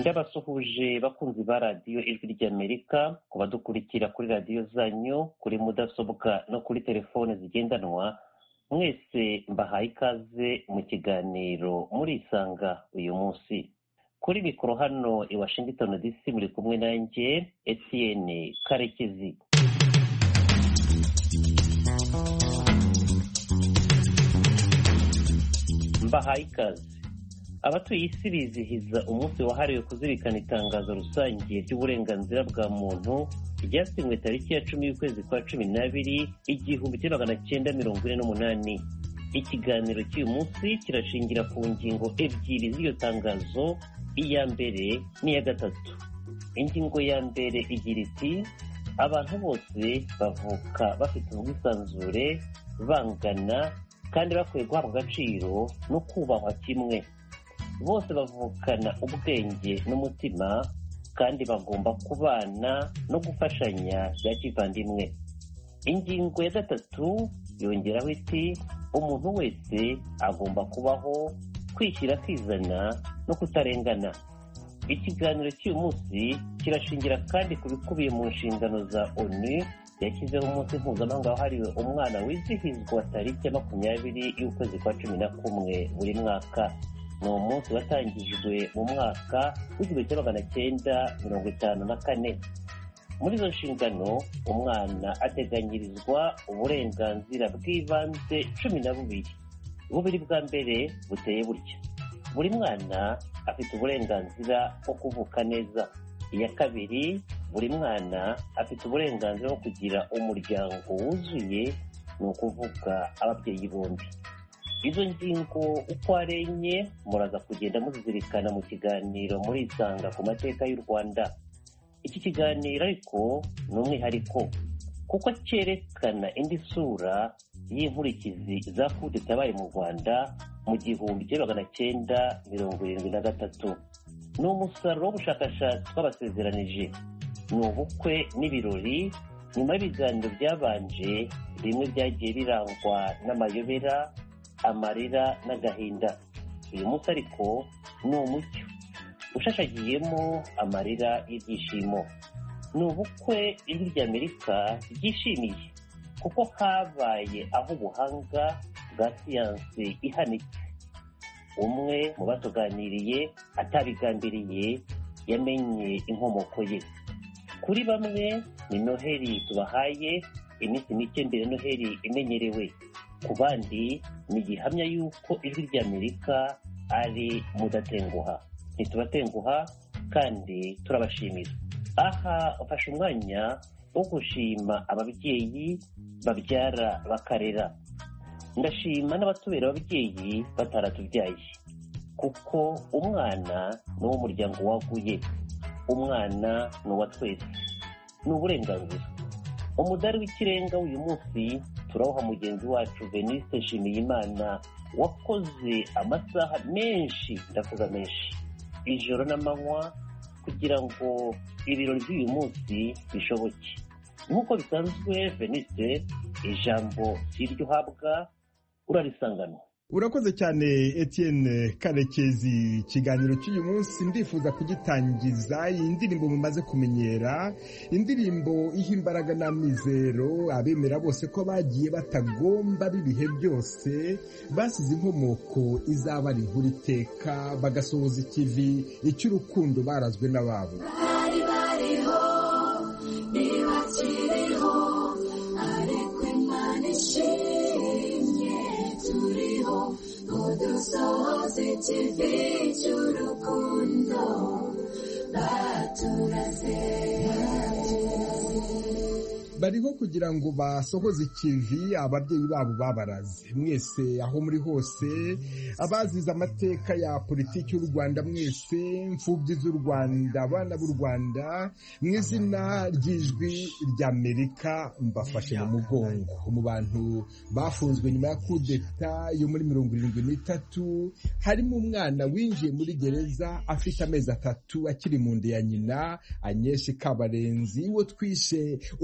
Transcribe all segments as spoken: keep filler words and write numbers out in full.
ndabasuhuje bakunzi ba radiyo ijwi ry'Amerika, ku badukurikira kuri radiyo zanyu, kuri mudasobwa no kuri telefone zigendanwa, mwese mbahaye ikaze mu kiganiro murisanga uyu munsi. Kuri mikoro hano i Washington D C muri kumwe nanjye Etienne Karekezi. Mbahaye ikaze. Abatuye isi bizihiza umunsi wahariwe kuzirikana itangazo rusange ry'uburenganzira bwa muntu ryasinywe tariki ya cumi y'ukwezi kwa cumi n'abiri igihumbi kimwe magana cyenda mirongo ine n'umunani. Ikiganiro cy'uyu munsi kirashingira ku ngingo ebyiri z'iyo tangazo, iya mbere n'iya gatatu. Ingingo ya mbere igira iti abantu bose bavuka bafite ubwisanzure, bangana kandi bakwiye guhabwa agaciro no kubahwa kimwe. Bose bavukana ubwenge n'umutima kandi bagomba kubana no gufashanya bya kivandimwe. Ingingo ya gatatu yongeraho iti umuntu wese agomba kubaho kwishyira akizana no kutarengana. Ikiganiro cy'uyu munsi kirashingira kandi ku bikubiye mu nshingano za ONU yashyizeho umunsi mpuzamahanga wahariwe umwana wizihizwa tariki ya makumyabiri y'ukwezi kwa cumi na kumwe buri mwaka. Ni umunsi watangijwe mu mwaka w'igihumbi kimwe magana cyenda mirongo itanu na kane. Muri izo nshingano umwana ateganyirizwa uburenganzira bw'ibanze cumi na bubiri. Bubiri bwa mbere buteye butya: buri mwana afite uburenganzira bwo kuvuka neza. Iya kabiri, buri mwana afite uburenganzira bwo kugira umuryango wuzuye, ni ukuvuga ababyeyi bombi. Izo ngingo uko ari enye muraza kugenda muzizirikana mu kiganiro murisanga ku mateka y'u Rwanda. Iki kiganiro ariko ni umwihariko kuko cyerekana indi sura y'inkurikizi za kudeta yabaye mu Rwanda mu gihumbi kimwe magana cyenda mirongo irindwi na gatatu. Ni umusaruro w'ubushakashatsi twabasezeranije. Ni ubukwe n'ibirori nyuma y'ibiganiro byabanje, bimwe byagiye birangwa n'amayobera, amarira n'agahinda. Uyu munsi ariko ni umucyo ushashagiyemo amarira y'ibyishimo. Ni ubukwe ijwi ry'Amerika ryishimiye kuko habaye aho ubuhanga bwa siyansi ihanitse. Umwe mu batuganiriye atabigambiriye yamenye inkomoko ye. Kuri bamwe ni Noheli tubahaye, iminsi mike mbere Noheli imenyerewe. Ku bandi ni gihamya y'uko ijwi ry'Amerika ari mudatenguha. Ntitubatenguha kandi turabashimira. Aha ufashe umwanya wo gushima ababyeyi babyara bakarera. Ndashima n'abatubera ababyeyi bataratubyaye kuko umwana ni uw'umuryango waguye. Umwana ni uwa twese, ni uburenganzira. Umudari w'ikirenga w'uyu munsi turawuha mugenzi wacu Venuste Nshimiyimana wakoze amasaha menshi, ndavuga menshi, ijoro n'amanywa kugira ngo ibirori by'uyu munsi bishoboke. Nk'uko bisanzwe Venuste, ijambo siryo uhabwa, urarisangana. Urakoze cyane Etienne Karekezi. Ikiganiro cy'uyu munsi ndifuza kugitangiza iyi ndirimbo mumaze kumenyera, indirimbo iha imbaraga n'amizero abemera bose ko bagiye batagomba bibihe byose, basize inkomoko izabara inkuru iteka, bagasohoza ikivi icy'urukundo barazwe n'ababo. Bari bariho ntibakiriho ariko Imana ishimye turiho udusohoze ikivi cy'urukundo baturaze. Bariho kugira ngo basohoze ikivi ababyeyi babo babaraze. Mwese aho muri hose, abazize amateka ya politiki y'u Rwanda, mwese mfubyi z'u Rwanda, abana b'u Rwanda, mu izina ry'ijwi ry'Amerika mbafashe mu mugongo. Mu bantu bafunzwe nyuma ya kudeta yo muri mirongo irindwi n'itatu harimo umwana winjiye muri gereza afite amezi atatu akiri mu nda ya nyina, Agnes Kabarenzi, wo twishe umukobwa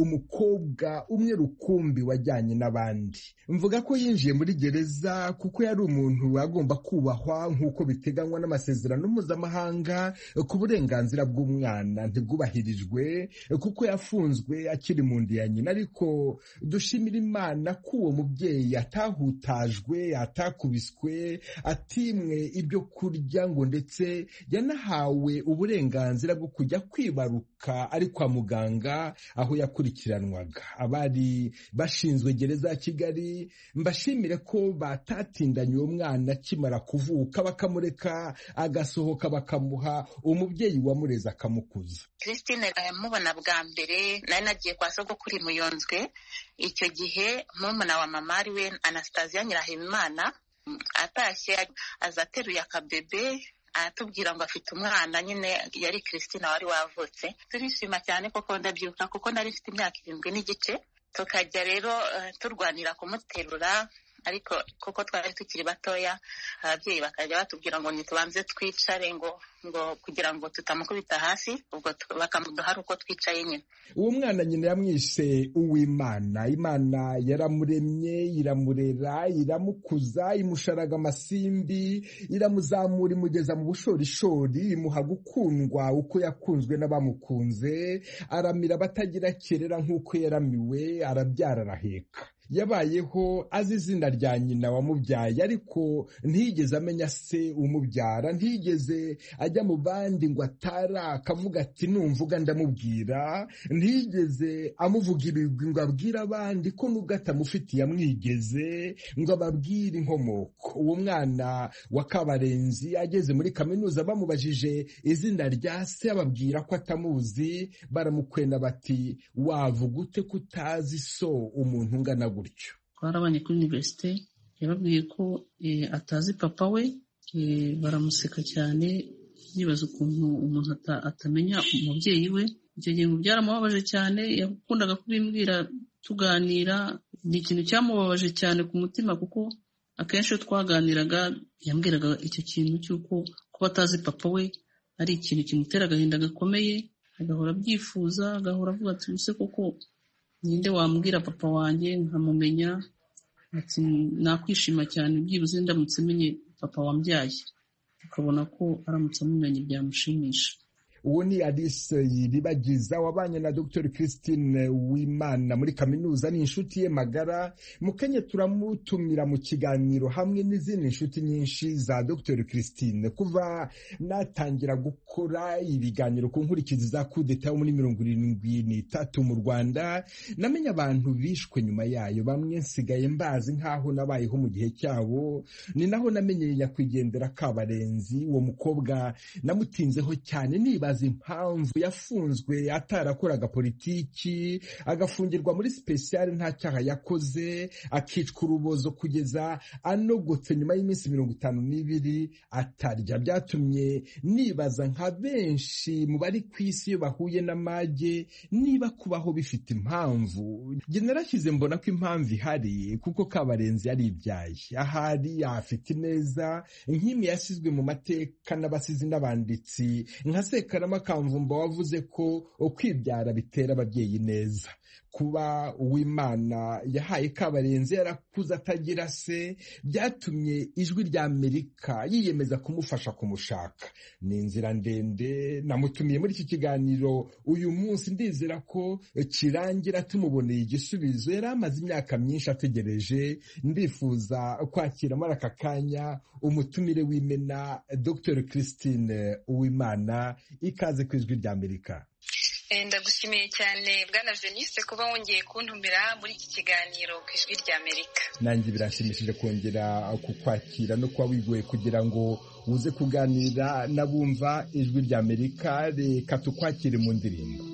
umukobwa umwe rukumbi wajyanye n'abandi. Mvuga ko yinjiye muri gereza kuko yari umuntu agomba kubahwa nk'uko biteganywa n'amasezerano mpuzamahanga ku burenganzira bw'umwana ntibwubahirijwe kuko yafunzwe akiri mu nda ya nyina. Ariko dushimira Imana ko uwo mubyeyi atahutajwe, atakubiswe, atimwe ibyo kurya ngo ndetse yanahawe uburenganzira bwo kujya kwibaruka ari kwa muganga aho yakurikiranwaga. Abari bashinzwe gereza ya Kigali mbashimire ko batatindanye uwo mwana akimara kuvuka, bakamureka agasohoka bakamuha umubyeyi wamureze akamukuza. Christine mubona bwa mbere nari nagiye kwa sogokuru Muyonzwe. Icyo gihe mumuna wa mama ari we Anastasia Nyirahimana atashye aza ateruye akabebe atubwira ngo afite umwana, nyine yari Christine wari wavutse. Turishima cyane koko ndabyibuka kuko nari mfite imyaka irindwi n'igice. Tukajya rero uh, turwanira kumuterura, ariko kuko twari tukiri batoya ababyeyi bakajya batubwira ngo nitubanze twicare ngo ngo kugira ngo tutamukubita hasi, ubwo bakamuduha uko twicaye nyine. Uwo mwana nyine yamwise Uwimana. Imana yaramuremye, iramurera, iramukuza, imusharaga amasimbi, iramuzamura, imugeza mu bushorishori, imuha gukundwa uko yakunzwe n'abamukunze, aramira abatagira kerera nk'uko yaramiwe, arabyara araheka. Yabayeho azi izina rya nyina wamubyaye, ariko ntiyigeze amenya se umubyara, ntiyigeze ajya mu bandi ngo atara akavuga ati numvuga ndamubwira, ntiyigeze amuvuga ibigwi ngo abwire abandi ko nubwo atamufitiye amwigeze ngo ababwire inkomoko. Uwo mwana wa Kabarenzi ageze muri kaminuza bamubajije izina rya se ababwira ko atamuzi, baramukwena bati wavuga ute ko utazi so umuntu ungana gutyo. Twarabanye kuri universite, yababwiye ko e, atazi papa we. E, baramuseka cyane, yibaza ukuntu umuntu ata, atamenya umubyeyi we. Icyo gihe ngo byaramubabaje cyane, yakundaga kubimbwira tuganira. Ni ikintu cyamubabaje cyane ku mutima kuko akenshi twaganiraga yambwiraga icyo kintu cy'uko kuba atazi papa we ari ikintu kimutera agahinda gakomeye, agahora abyifuza, agahora avuga ati use koko ninde wambwira papa wanjye nkamumenya, ati nakwishima cyane byibuze ndamutse menye papa wambyaye, ukabona ko aramutse amumenye byamushimisha. Uwo ni Alice Iribagiza wabanye na Doctor Christine Uwimana muri kaminuza, ni inshuti ye magara. Mukenya turamutumira mu kiganiro hamwe n'izindi inshuti nyinshi za Doctor Christine. Kuva natangira gukora ibiganiro ku nkurikizi za coup d'etat muri mirongo irindwi n'itatu mu Rwanda, namenye abantu bishwe nyuma yayo, bamwe nsigaye mbazi nkaho nabayeho mu gihe cyabo. Ni naho namenye nyakwigendera Kabarenzi. Uwo mukobwa namutinzeho cyane, niba impamvu yafunzwe atarakoraga politiki, agafungirwa muri special nta cyaha yakoze, akicwa urubozo kugeza anogotse nyuma y'iminsi mirongo itanu n'ibiri atarya. Byatumye nibaza nka benshi mu bari ku isi iyo bahuye n'amage niba kubaho bifite impamvu. Njye narashyize mbona ko impamvu ihari kuko Kabarenzi yari ibyaye, ahari afite neza nk'imwe yasizwe mu mateka n'abasizi n'abanditsi nka Sekara Makamvumba wavuze ko ukwibyara bitera ababyeyi neza. Kuba Uwimana yahaye Kabarenzi yarakuze atagira se byatumye Ijwi rya Amerika yiyemeza kumufasha kumushaka. Ni inzira ndende, namutumiye muri iki kiganiro uyu munsi, ndizera ko kirangira tumuboneye igisubizo. Yari amaze imyaka myinshi ategereje. Ndifuza kwakira muri aka kanya umutumire w'imena Doctor Christine Uwimana. Ikaze ku Ijwi rya Amerika. Ndagushimiye cyane Bwana Veniste kuba wongeye kuntumira muri iki kiganiro ku Ijwi rya Amerika. Nanjye birashimishije kongera kukwakira no kuba wigoye kugira ngo uze kuganira n'abumva Ijwi rya Amerika. Reka tukwakire mu ndirimbo.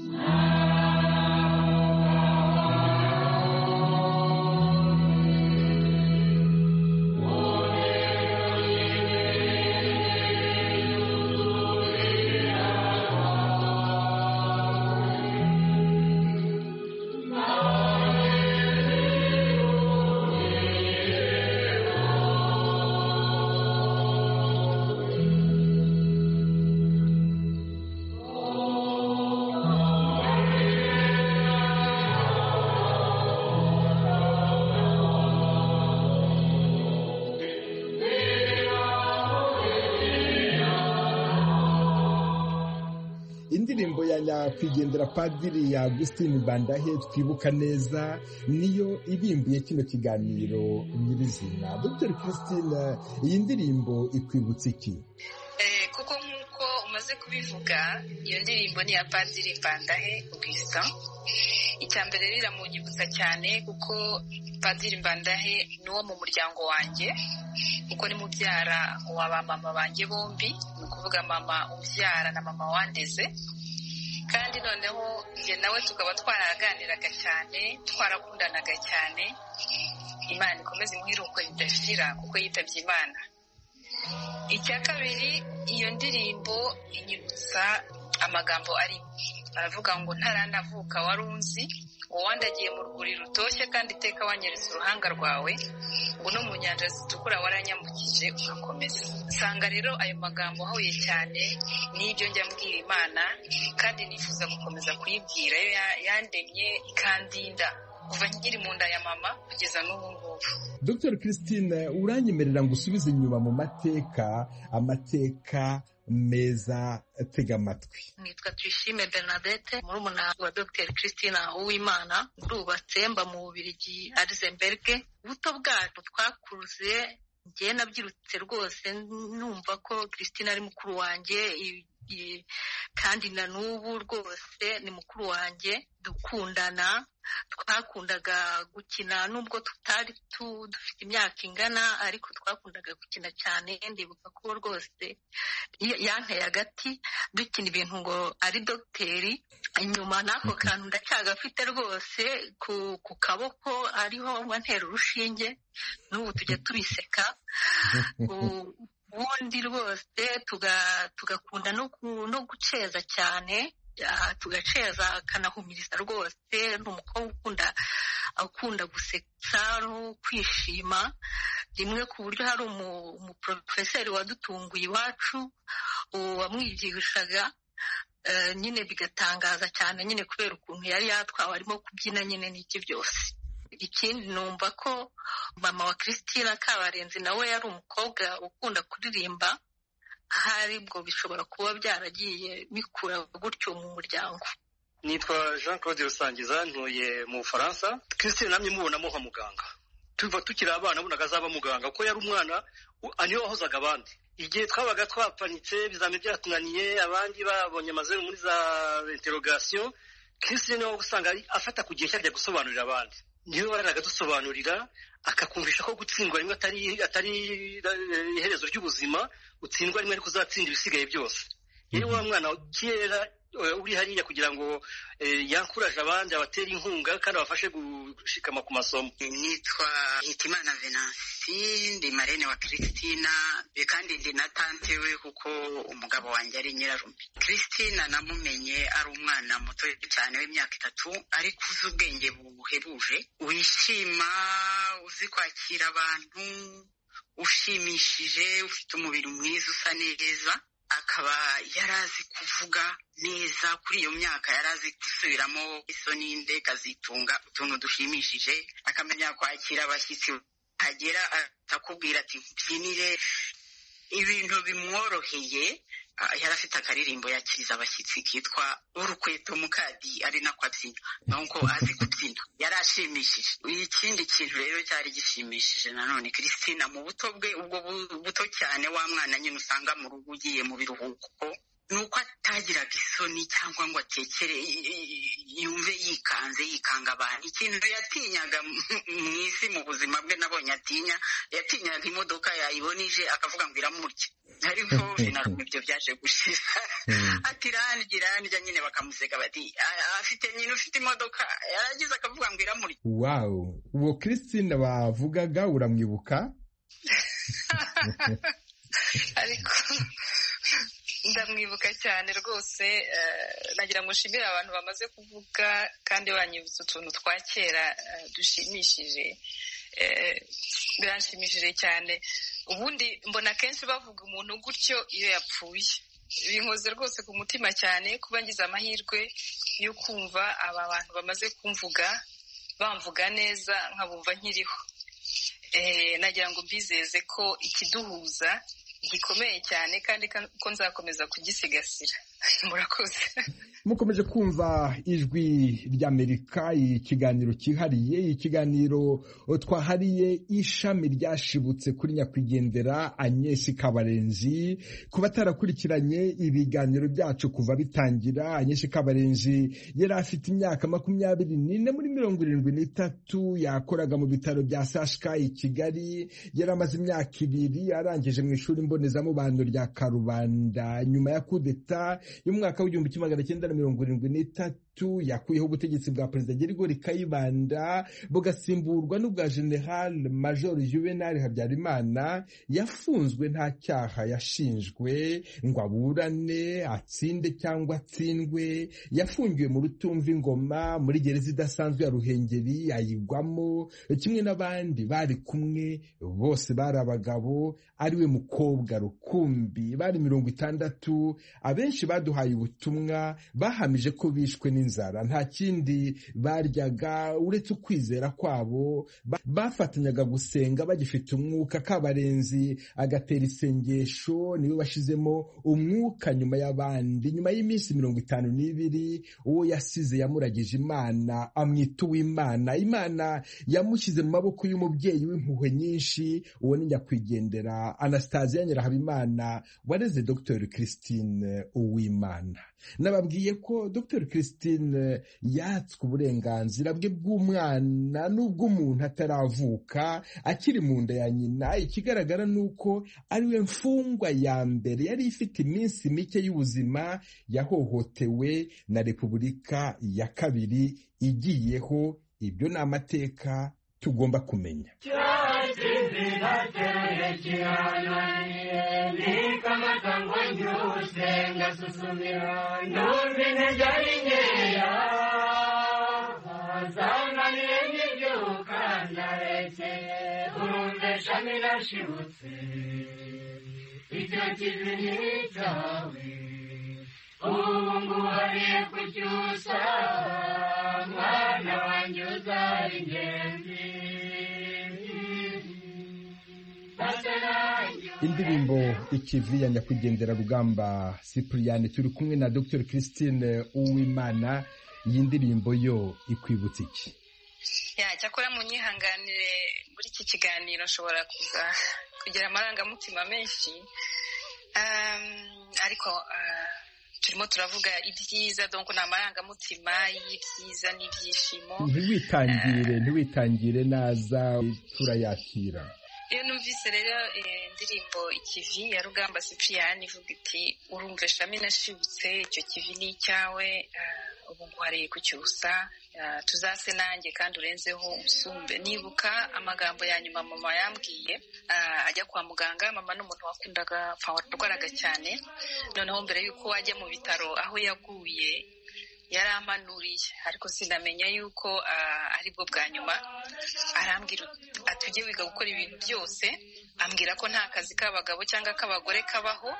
indirimbo ya nyakwigendera padiri ya Augustin Bandahe twibuka neza niyo ibimbuye kino kiganiro nyirizina. Dr Christine, iyi ndirimbo ikwibutsa iki? Eh, kuko nk'uko umaze kubivuga, iyo ndirimbo ni ya padiri Bandahe Augustin. Icya mbere riramunyibutsa cyane kuko padiri Bandahe ni uwo mu muryango wanjye, kuko ni mubyara wa ba mama banjye bombi, ni ukuvuga mama ubyara na mama wandeze. Kandi noneho njye nawe tukaba twaraganiraga cyane, twarakundanaga cyane. Imana ikomeze imwiruko ridashira kuko yitabye Imana. Icya kabiri, iyo ndirimbo inyibutsa amagambo ari aravuga ngo ntaranavuka wari unzi, ngo wandagiye mu rwuri rutoshye kandi iteka wanyeretse uruhanga rwawe, ngo no mu nyanja zitukura waranyambukije ugakomeza. Nsanga rero ayo magambo ahuye cyane n'ibyo njya mbwira Imana, kandi nifuza gukomeza kuyibwira. Yo yandemye ikandinda kuva nkiri mu nda ya mama kugeza n'ubu ngubu. Dr Christine, uranyemerera ngo usubize inyuma mu mateka, amateka meza, tega amatwi. Nitwa Tuyishime Bernadette, murumuna wa Dr Christine Uwimana, ndubatse mba mu Bubiligi Arizenberg. Ubuto bwacu twakuruze, njye nabyirutse rwose numva ko Christine ari mukuru wanjye, kandi na n'ubu rwose ni mukuru wanjye. Dukundana, twakundaga gukina nubwo tutari dufite imyaka ingana, ariko twakundaga gukina cyane. Ndibuka ko rwose yanteye agati dukina ibintu ngo ari dogiteri. Inyuma n'ako kantu ndacyagafite rwose ku kaboko, ariho ntera urushinge, n'ubu tujya tubiseka. Ubundi rwose tugakunda no guceza cyane, tugaceza akanahumiriza rwose. Ni umukobwa ukunda akunda gusetsa no kwishima rimwe, ku buryo hari umuprofeseri wadutunguye iwacu wamwigishaga nyine bigatangaza cyane, nyine kubera ukuntu yari yatwawe arimo kubyina nyine n'iki byose. Ikindi numva ko mama wa Christine Kabarenzi nawe yari umukobwa ukunda kuririmba, ahari ubwo bishobora kuba byaragiye bikura gutyo mu muryango. Nitwa Jean Claude Rusangiza, ntuye mu Bufaransa. Christine namye mubonamo nka muganga, tuva tukiri abana bonaga azaba muganga, kuko yari umwana aniyo wahozaga abandi. Igihe twabaga twapanitse bizame byatunaniye, abandi babonye amazeru muri za interrogation, Christine nawe usanga afata ku gihe cyajya gusobanurira abandi. Niwe wararaga dusobanurira, akakumvisha ko gutsindwa rimwe atari atari iherezo ry'ubuzima, utsindwa rimwe ariko uzatsinda ibisigaye byose. Yari wa mwana kera uri hariya kugira ngo yankuraje abandi, abatera inkunga kandi abafashe gushikama ku masomo. Nitwa Hitimana Venansi, ndi marene wa Christina, kandi ndi na tante we kuko umugabo wanjye ari nyirarume. Christina namumenye ari umwana muto cyane w'imyaka itatu, ariko uzi ubwenge buhebuje, wishima, uzi kwakira abantu, ushimishije, ufite umubiri mwiza usa neza. Akaba yarazi kuvuga neza kuri iyo myaka, yarazi gusubiramo isoni nde kazitunga utuntu dushimishije, akamenya kwakira abashyitsi, agera atakubwira ati byinire, ibintu bimworoheye. Yari afite akaririmbo yakiriza abashyitsi kitwa urukweto mukadi, ari nako abyina, nuko azi kubyina, yari ashimishije. Ikindi kintu rero cyari gishimishije nanone Christina mu buto bwe, ubwo buto cyane, wa mwana nyine usanga mu rugo ugiye mu biruhuko, nuko atagiraga isoni cyangwa ngo atekere yumve yikanze yikanga abantu. Ikintu yatinyaga mu isi mu buzima bwe nabonye atinya, yatinyaga imodoka yayibonije akavuga ngo iramurya, ariko binarumwe ibyo byaje gushira. Ati rangi rangi nyine bakamuseka bati afite nyine ufite imodoka, yaragize akavuga ngo iramurya. Wow, uwo Christine bavugaga uramwibuka? Ariko ndamwibuka cyane rwose. Nagira ngo nshimire abantu bamaze kuvuga kandi banyibutsa utuntu twa kera dushimishije, biranshimishije cyane. Ubundi mbona kenshi bavuga umuntu gutyo iyo yapfuye, binkoze rwose ku mutima cyane kuba ngize amahirwe yo kumva aba bantu bamaze kumvuga, bamvuga neza nkabumva nkiriho. Nagira ngo mbizeze ko ikiduhuza gikomeye cyane kandi ko nzakomeza kugisigasira. murakoze. Mukomeje kumva ijwi ry'Amerika, ikiganiro cyihariye, ikiganiro twahariye ishami ryashibutse kuri nyakwigendera Agnes Kabarenzi. Ku batarakurikiranye ibiganiro byacu kuva bitangira, Agnes Kabarenzi yari afite imyaka makumyabiri n'ine muri mirongo irindwi n'itatu, yakoraga mu bitaro bya S H K i Kigali, yari amaze imyaka ibiri arangije mu ishuri mbonezamubano rya Karubanda. Nyuma ya kudeta y'umwaka w'igihumbi kimwe magana cyenda mirongo irindwi n'itatu yakuyeho ubutegetsi bwa Perezida Gerigori Kayibanda bugasimburwa n'ubwa General Major Juvenal Habyarimana. Yafunzwe nta cyaha yashinjwe ngo aburane, atsinde cyangwa atsindwe. Yafungiwe mu Rutumva Ingoma muri gereza idasanzwe ya Ruhengeri, ayigwamo kimwe n'abandi bari kumwe, bose bari abagabo, ariwe mukobwa Rukumbi. Bari mirongo itandatu, abenshi baduhaye ubutumwa bahamije ko bishwe n'inzara, nta kindi baryaga uretse ukwizera kwabo. Bafatanyaga gusenga bagifite umwuka. Kabarenzi agatera isengesho, niwe washizemo umwuka nyuma y'abandi. Nyuma y'iminsi mirongo itanu n'ibiri uwo yasize yamuragije Imana, amwita Uwimana. Imana yamushyize mu maboko y'umubyeyi w'impuhwe nyinshi, uwo ni nyakwigendera Anastasia Nyirahabimana wareze Dr Christine Uwimana. Nababwiye ko Dr Christine yatswe uburenganzira bwe bw'umwana n'ubw'umuntu ataravuka, akiri mu nda ya nyina. Ikigaragara nuko ariwe mfungwa ya mbere yari ifite iminsi mike y'ubuzima yahohotewe na Repubulika ya kabiri igiyeho. Ibyo ni amateka tugomba kumenya. Indirimbo Ikivi ya nyakwigendera Rugamba Cyprien. Turi kumwe na Dr Christine Uwimana. Iyi ndirimbo yo ikwibutsa iki? Ya cyakora munyihanganire muri iki kiganiro nshobora kuza kugira amarangamutima menshi, um, ariko uh, turimo turavuga ibyiza, donc na amarangamutima y'ibyiza n'ibyishimo. Ntiwitangire uh, ntiwitangire naza turayakira. Iyo numvise rero indirimbo Ikivi ya Rugamba Cyprien ivuga iti urumve shami nashibutse, icyo kivi ni cyawe, ubu nguhareye kucyusa, tuzase nanjye kandi urenzeho usumbe. Nibuka amagambo ya nyuma mama yambwiye ajya kwa muganga. Mama n'umuntu wakundaga warwaraga cyane, noneho mbere yuko wajya mu bitaro aho yaguye yaramanuriye, ariko sinamenya yuko uh, aribwo bwa nyuma. Arambwira atujye wiga gukora ibintu byose, ambwira ko nta kazi k'abagabo cyangwa k'abagore kabaho,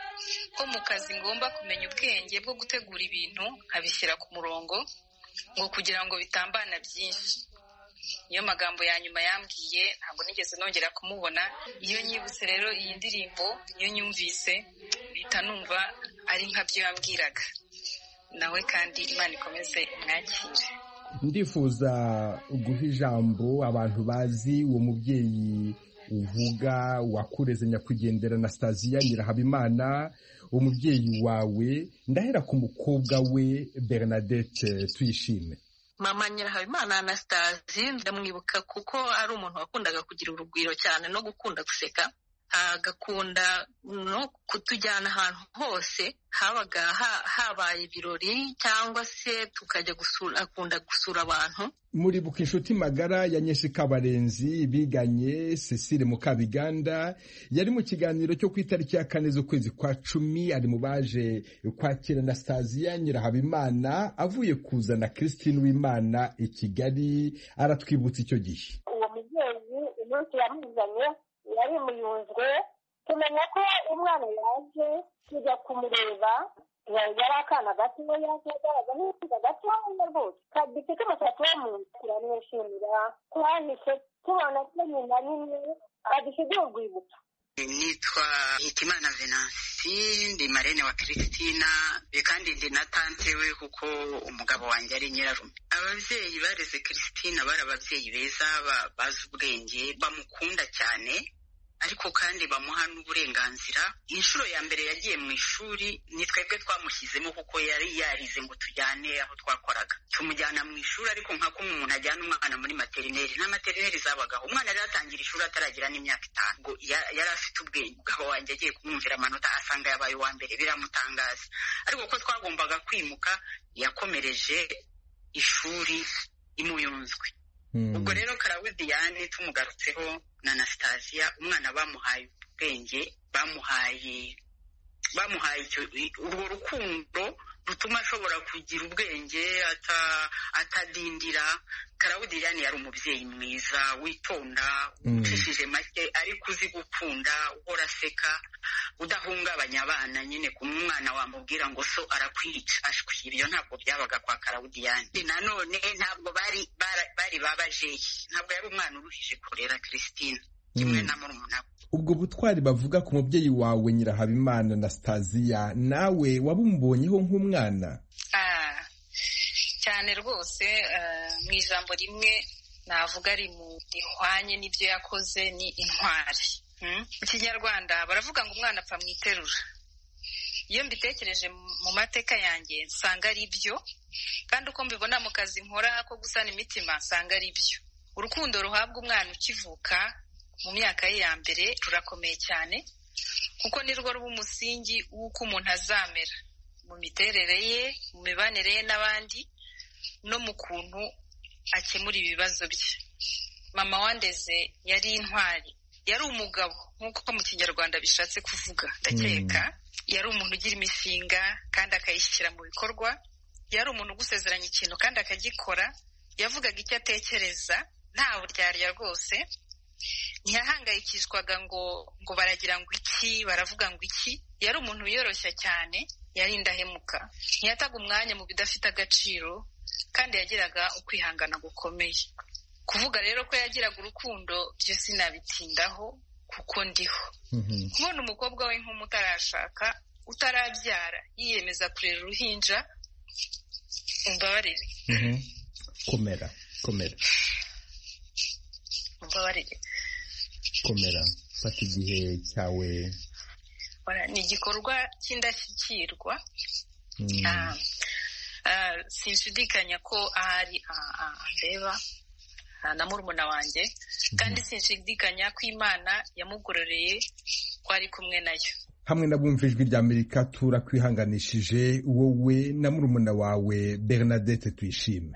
ko mu kazi ngomba kumenya ubwenge bwo gutegura ibintu nkabishyira ku murongo, ngo kugira ngo bitambana byinshi. Niyo magambo ya nyuma yambwiye, ntabwo nigeze nongera kumubona. Iyo nyibutse rero iyi ndirimbo, iyo nyumvise bita numva ari nkabyo yambwiraga. Nawe kandi Imana ikomeze mwakire. Ndifuza guha ijambo abantu bazi uwo mubyeyi uvuga wakureze nyakwigendera Anastasia Nyirahabimana, umubyeyi wawe. Ndahera ku mukobwa we Bernadette Tuyishime. Mama Nyirahabimana Anastasia ndamwibuka kuko ari umuntu wakundaga kugira urugwiro cyane no gukunda guseka, agakunda no kutujyana ahantu hose habaga habaye ibirori cyangwa se tukajya gusura, akunda gusura abantu. Muribuka inshuti magara ya Agnes Kabarenzi biganye Cecile Mukabiganda yari mu kiganiro cyo ku itariki ya kane z'ukwezi kwa cumi, ari mu baje kwakira Anastasia Nyirahabimana avuye kuzana Christine Uwimana i Kigali. Aratwibutsa icyo gihe. Uwo mubyeyi umunsi yamuzanye yari muyunzwe, tumenya ko umwana yaje tujya kumureba, yari akana gatoya yagaragaza neza gatoya rwose kadifite umusatsi wo mu nda. Turamwishimira, twahise tubona ko nyina nyine adufitiye urwibutso. nitwa Hitimana Venansi, ndi marene wa Christina, kandi ndi na tante we kuko umugabo wanjye ari nyirarume. Ababyeyi bareze Christina bari ababyeyi beza bazi ubwenge, bamukunda cyane, ariko kandi bamuha n'uburenganzira. Inshuro ya mbere yagiye mu ishuri ni twebwe twamushyizemo kuko yari yarize ngo tujyane aho twakoraga. Tumujyana mu ishuri ariko nka kumwe umuntu ajyana umwana muri materineri, na materineri zabagaho. Umwana yari atangira ishuri ataragira n'imyaka itanu. Ngo yari afite ubwenge. Umugabo wanjye agiye kumwumvira amanota asanga yabaye uwa mbere, biramutangaza. Ariko ko twagombaga kwimuka yakomereje ishuri imuyunzwe. Ubwo rero Karawudiyani tumugarutseho na Anastasia, umwana bamuhaye ubwenge, bamuhaye bamuhaye urwo rukundo rutuma ashobora kugira ubwenge atadindira. Karawudiyani yari umubyeyi mwiza, witonda, ucishije make, ariko uzi gukunda, uhora aseka, udahungabanya abana. Nyine ku mwana wamubwira ngo so arakwica, ashwi, ibyo ntabwo byabaga kwa Karawudiyani. Nanone ntabwo bari bari babajeyi, ntabwo yari umwana uruhije kurera Christina kimwe na murumuna we. Ubwo butwari bavuga ku mubyeyi wawe Nyirahabimana Anastasia, nawe wabumubonyeho nk'umwana? Ah, cyane rwose. Mu ijambo rimwe navuga ari mu rihwanye n'ibyo yakoze, ni intwari. Mu Kinyarwanda baravuga ngo umwana apfa mu iterura. Iyo mbitekereje mu mateka yanjye nsanga ari byo, kandi uko mbibona mu kazi nkora ko gusana imitima nsanga ari byo. Urukundo ruhabwa umwana ukivuka mu myaka ye ya mbere rurakomeye cyane, kuko ni rwo ruba umusingi w'uko umuntu azamera mu miterere ye, mu mibanire ye n'abandi, no mu kuntu akemura ibibazo bye. Mama wandeze yari intwari, yari umugabo nk'uko mu Kinyarwanda bishatse kuvuga. Ndakeka yari umuntu ugira imishinga kandi akayishyira mu bikorwa, yari umuntu ugusezeranya ikintu kandi akagikora, yavugaga icyo atekereza nta buryarya rwose. Ntiyahangayikishwaga ngo ngo baragira ngo iki, baravuga ngo iki. Yari umuntu wiyoroshya cyane, yari indahemuka, ntiyataga umwanya mu bidafite agaciro, kandi yagiraga ukwihangana gukomeye. Kuvuga rero ko yagiraga urukundo byo sinabitindaho kuko ndiho. Kubona umukobwa we nk'umutarashaka, utarabyara, yiyemeza kurera uruhinja, umbabarire. Komera, komera. Umbabarire. Komera, fata igihe cyawe. Ni igikorwa cy'indashyikirwa. Sinshidikanya ko ahari andeba na murumuna wanjye, kandi sinshidikanya ko Imana yamugororeye ko ari kumwe nayo. Hamwe n'abumva ijwi rya Amerika turakwihanganishije wowe na murumuna wawe Bernadette Tuyishime.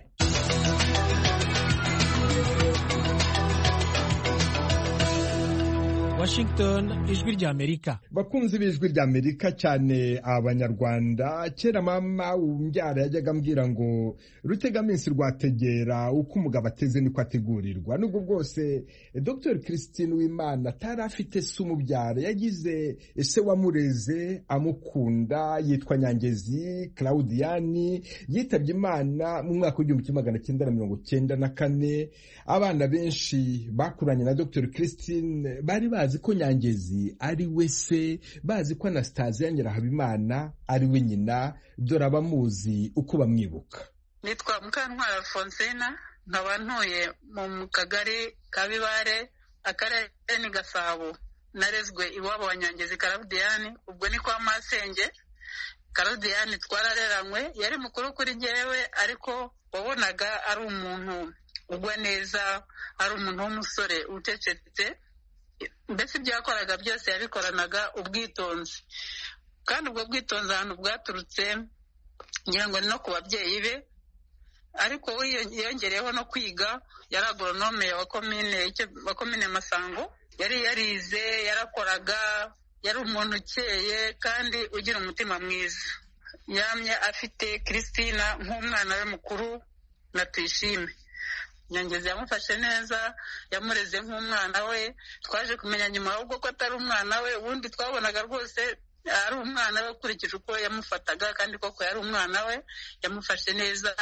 Washington, ijwi rya Amerika. Bakunzi b'ijwi rya Amerika, cyane Abanyarwanda, kera mama umbyara yajyaga ambwira ngo rutegaminsi rwategera uko umugabo ateze niko ategurirwa. Nubwo bwose Dr Christine Uwimana atari afite se umubyara, yagize ese wamureze amukunda, yitwa Nyangezi Claudiyani, yitabye Imana mu mwaka w'igihumbi kimwe magana cyenda na mirongo cyenda na kane. Abana benshi bakuranye na Dr Christine bari bazi ko Nyangezi ari we se, bazi ko Anastasia Nyirahabimana ari we nyina, dore abamuzi uko bamwibuka. Nitwa Mukantwara Alfonsina, nkaba ntuye mu kagari ka Bibare, akarere ni Gasabo. Narezwe iwabo wa Nyangezi Karawudiyani, ubwo ni kwa Masenge. Karawudiyani twarareranywe, yari mukuru kuri jyewe, ariko wabonaga ari umuntu ugwa neza, ari umuntu w'umusore ucecetse. Mbese ibyo yakoraga byose yabikoranaga ubwitonzi, kandi ubwo bwitonzi ahantu bwaturutse ngira ngo ni no ku babyeyi be, ariko yongereyeho no kwiga. Yari agoronome wa komine wa komine Masango, yari yarize, yarakoraga, yari umuntu ukeye kandi ugira umutima mwiza. Yamye afite Christina nk'umwana we mukuru na Tuyishime. Nyangezi yamufashe neza, yamureze nk'umwana we. Twaje kumenya nyuma ahubwo ko atari umwana we, ubundi twabonaga rwose ari umwana we ukurikije uko yamufataga, kandi koko yari umwana we. Yamufashe neza,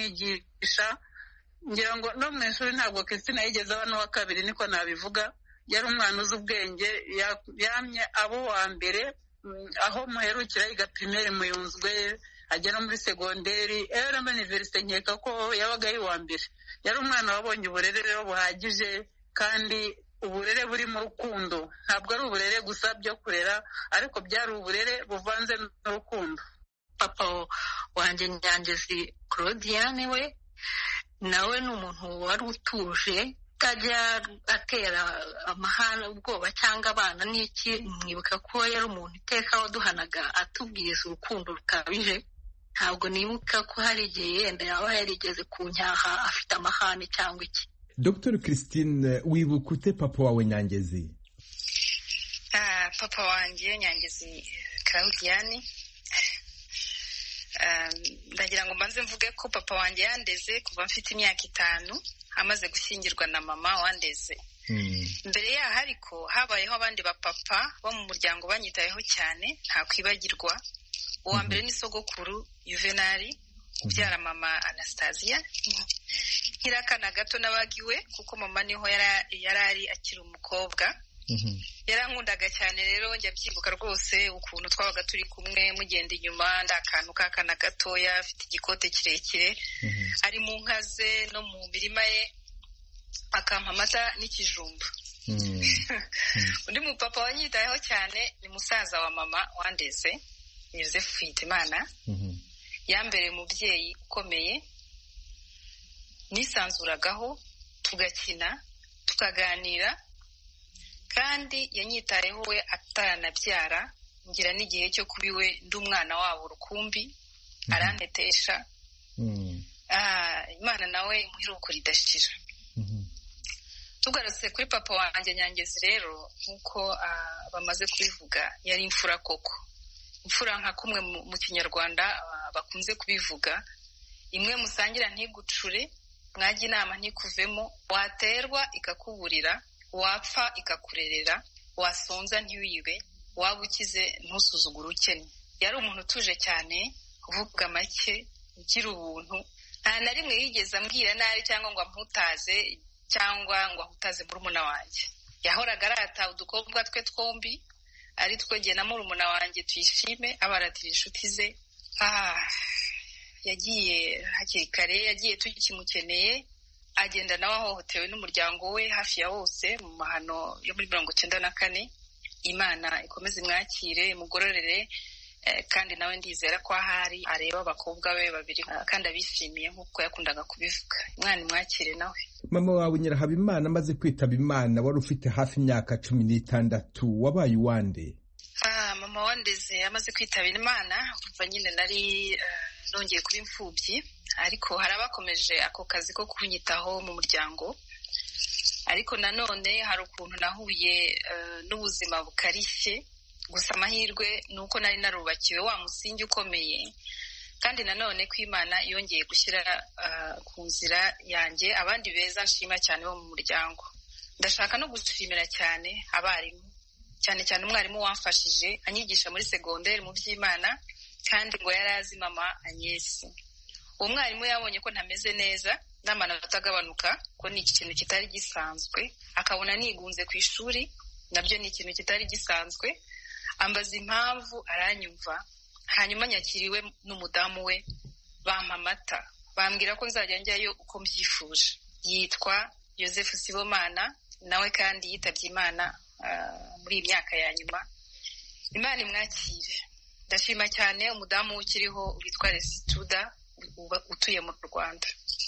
aramwigisha. Ngira ngo no mu ishuri ntabwo Christina yigeze aba n'uwa kabiri, niko nabivuga. yari umwana uzi ubwenge, yamye abo wa mbere aho muherukira yiga primaire Muyunzwe, ajya no muri segonderi, era muri universite nkeka ko yabaga ari uwa mbere. Yari umwana wabonye uburere rero buhagije, kandi uburere buri mu rukundo. Ntabwo ari uburere gusa byo kurera, ariko byari uburere buvanze n'urukundo. Papa wanjye Nyangezi Claudiane we nawe ni umuntu wari utuje, utajya atera amahane ubwoba cyangwa abana n'iki. Mwibuka ko yari umuntu iteka waduhanaga atubwiriza urukundo rukabije. Ntabwo nibuka ko hari igihe yenda yaba yarigeze kunyaha afite amahane cyangwa iki. Doctor Christine, wibuka ute papa wawe Nyangezi? Ah, papa wanjye Nyangezi Claudiane, ndagira ngo mbanze mvuge ko papa wanjye yandeze kuva mfite imyaka itanu, amaze gushyingirwa na mama wandeze. Mbere yaho ariko habayeho abandi bapapa bo mu muryango banyitayeho cyane, nta kwibagirwa. Uwa mbere ni sogokuru Juvenali, ubyara mama Anastasia. Nkirakana gato nabagiwe kuko mama niho yari ari akiri umukobwa. Yarankundaga cyane rero njya byibuka rwose ukuntu twabaga turi kumwe, mugenda inyuma ndakantu kakana gatoya afite igikote kirekire, ari mu nka ze no mu mirima ye, akampa amata n'ikijumba. Undi mupapa wanyitayeho cyane ni musaza wa mama wandeze, Joseph Hitimana. Yambereye umubyeyi ukomeye, nisanzuragaho, tugakina tukaganira, kandi yanyitayeho we ataranabyara. Ngira n'igihe cyo kubiwe ndi umwana wabo rukumbi, arantetesha. Imana nawe imuhiruko ridashira. Tugarutse kuri papa wanjye Nyangezi rero, nk'uko bamaze kubivuga, yari imfura koko. Imfura nka kumwe mu Kinyarwanda bakunze kubivuga, imwe musangira ntigucure, mwajya inama ntikuvemo, waterwa ikakuburira, wapfa ikakurerera, wasonza ntiwibe, waba ukize ntusuzugure ukennye. Yari umuntu utuje cyane, uvuga make, ugira ubuntu. Nta na rimwe yigeze ambwira nabi cyangwa ngo amputaze cyangwa ngo ahutaze murumuna wanjye. Yahoraga arata udukobwa twe twombi, ari twegeye na murumuna wanjye tuyishime, abaratira inshuti ze. Ah, yagiye hakiri kare, yagiye tukimukeneye, agenda nawe ahohotewe n'umuryango we hafi ya wose mu mahano yo muri mirongo icyenda na kane. Imana ikomeze imwakire, imugororere, kandi nawe ndizera ko ahari areba abakobwa be babiri kandi abishimiye nk'uko yakundaga kubivuga. Imana imwakire nawe. Mama wawe Nyirahabimana amaze kwitaba Imana wari ufite hafi imyaka cumi n'itandatu, wabaye uwande? Ah, mama wandeze amaze kwitaba Imana, kuva nyine nari uh, nongeye kuba imfubyi, ariko hari abakomeje ako kazi ko kunyitaho mu muryango. Ariko nanone hari ukuntu nahuye uh, n'ubuzima bukarishye, gusa amahirwe nuko nari narubakiwe wa musingi ukomeye, kandi nanone ko Imana yongeye gushyira uh, ku nzira yanjye abandi beza nshima cyane bo mu muryango. Ndashaka no gushimira cyane abarimu, cyane cyane umwarimu wamfashije anyigisha muri segonderi mu by'Imana, kandi ngo yari azi mama Agnes. Uwo mwarimu yabonye ko ntameze neza, n'amanota atagabanuka, ko ni ikintu kitari gisanzwe, akabona nigunze ku ishuri, nabyo ni ikintu kitari gisanzwe. Ambaza impamvu, aranyumva, hanyuma nyakiriwe n'umudamu we, bampa amata, bambwira ko nzajya njyayo uko mbyifuje. Yitwa Joseph Sibomana, nawe kandi yitabye Imana uh, muri iyi myaka ya nyuma. Imana imwakire. Ndashima cyane umudamu ukiriho witwa Resituda, utuye mu Rwanda.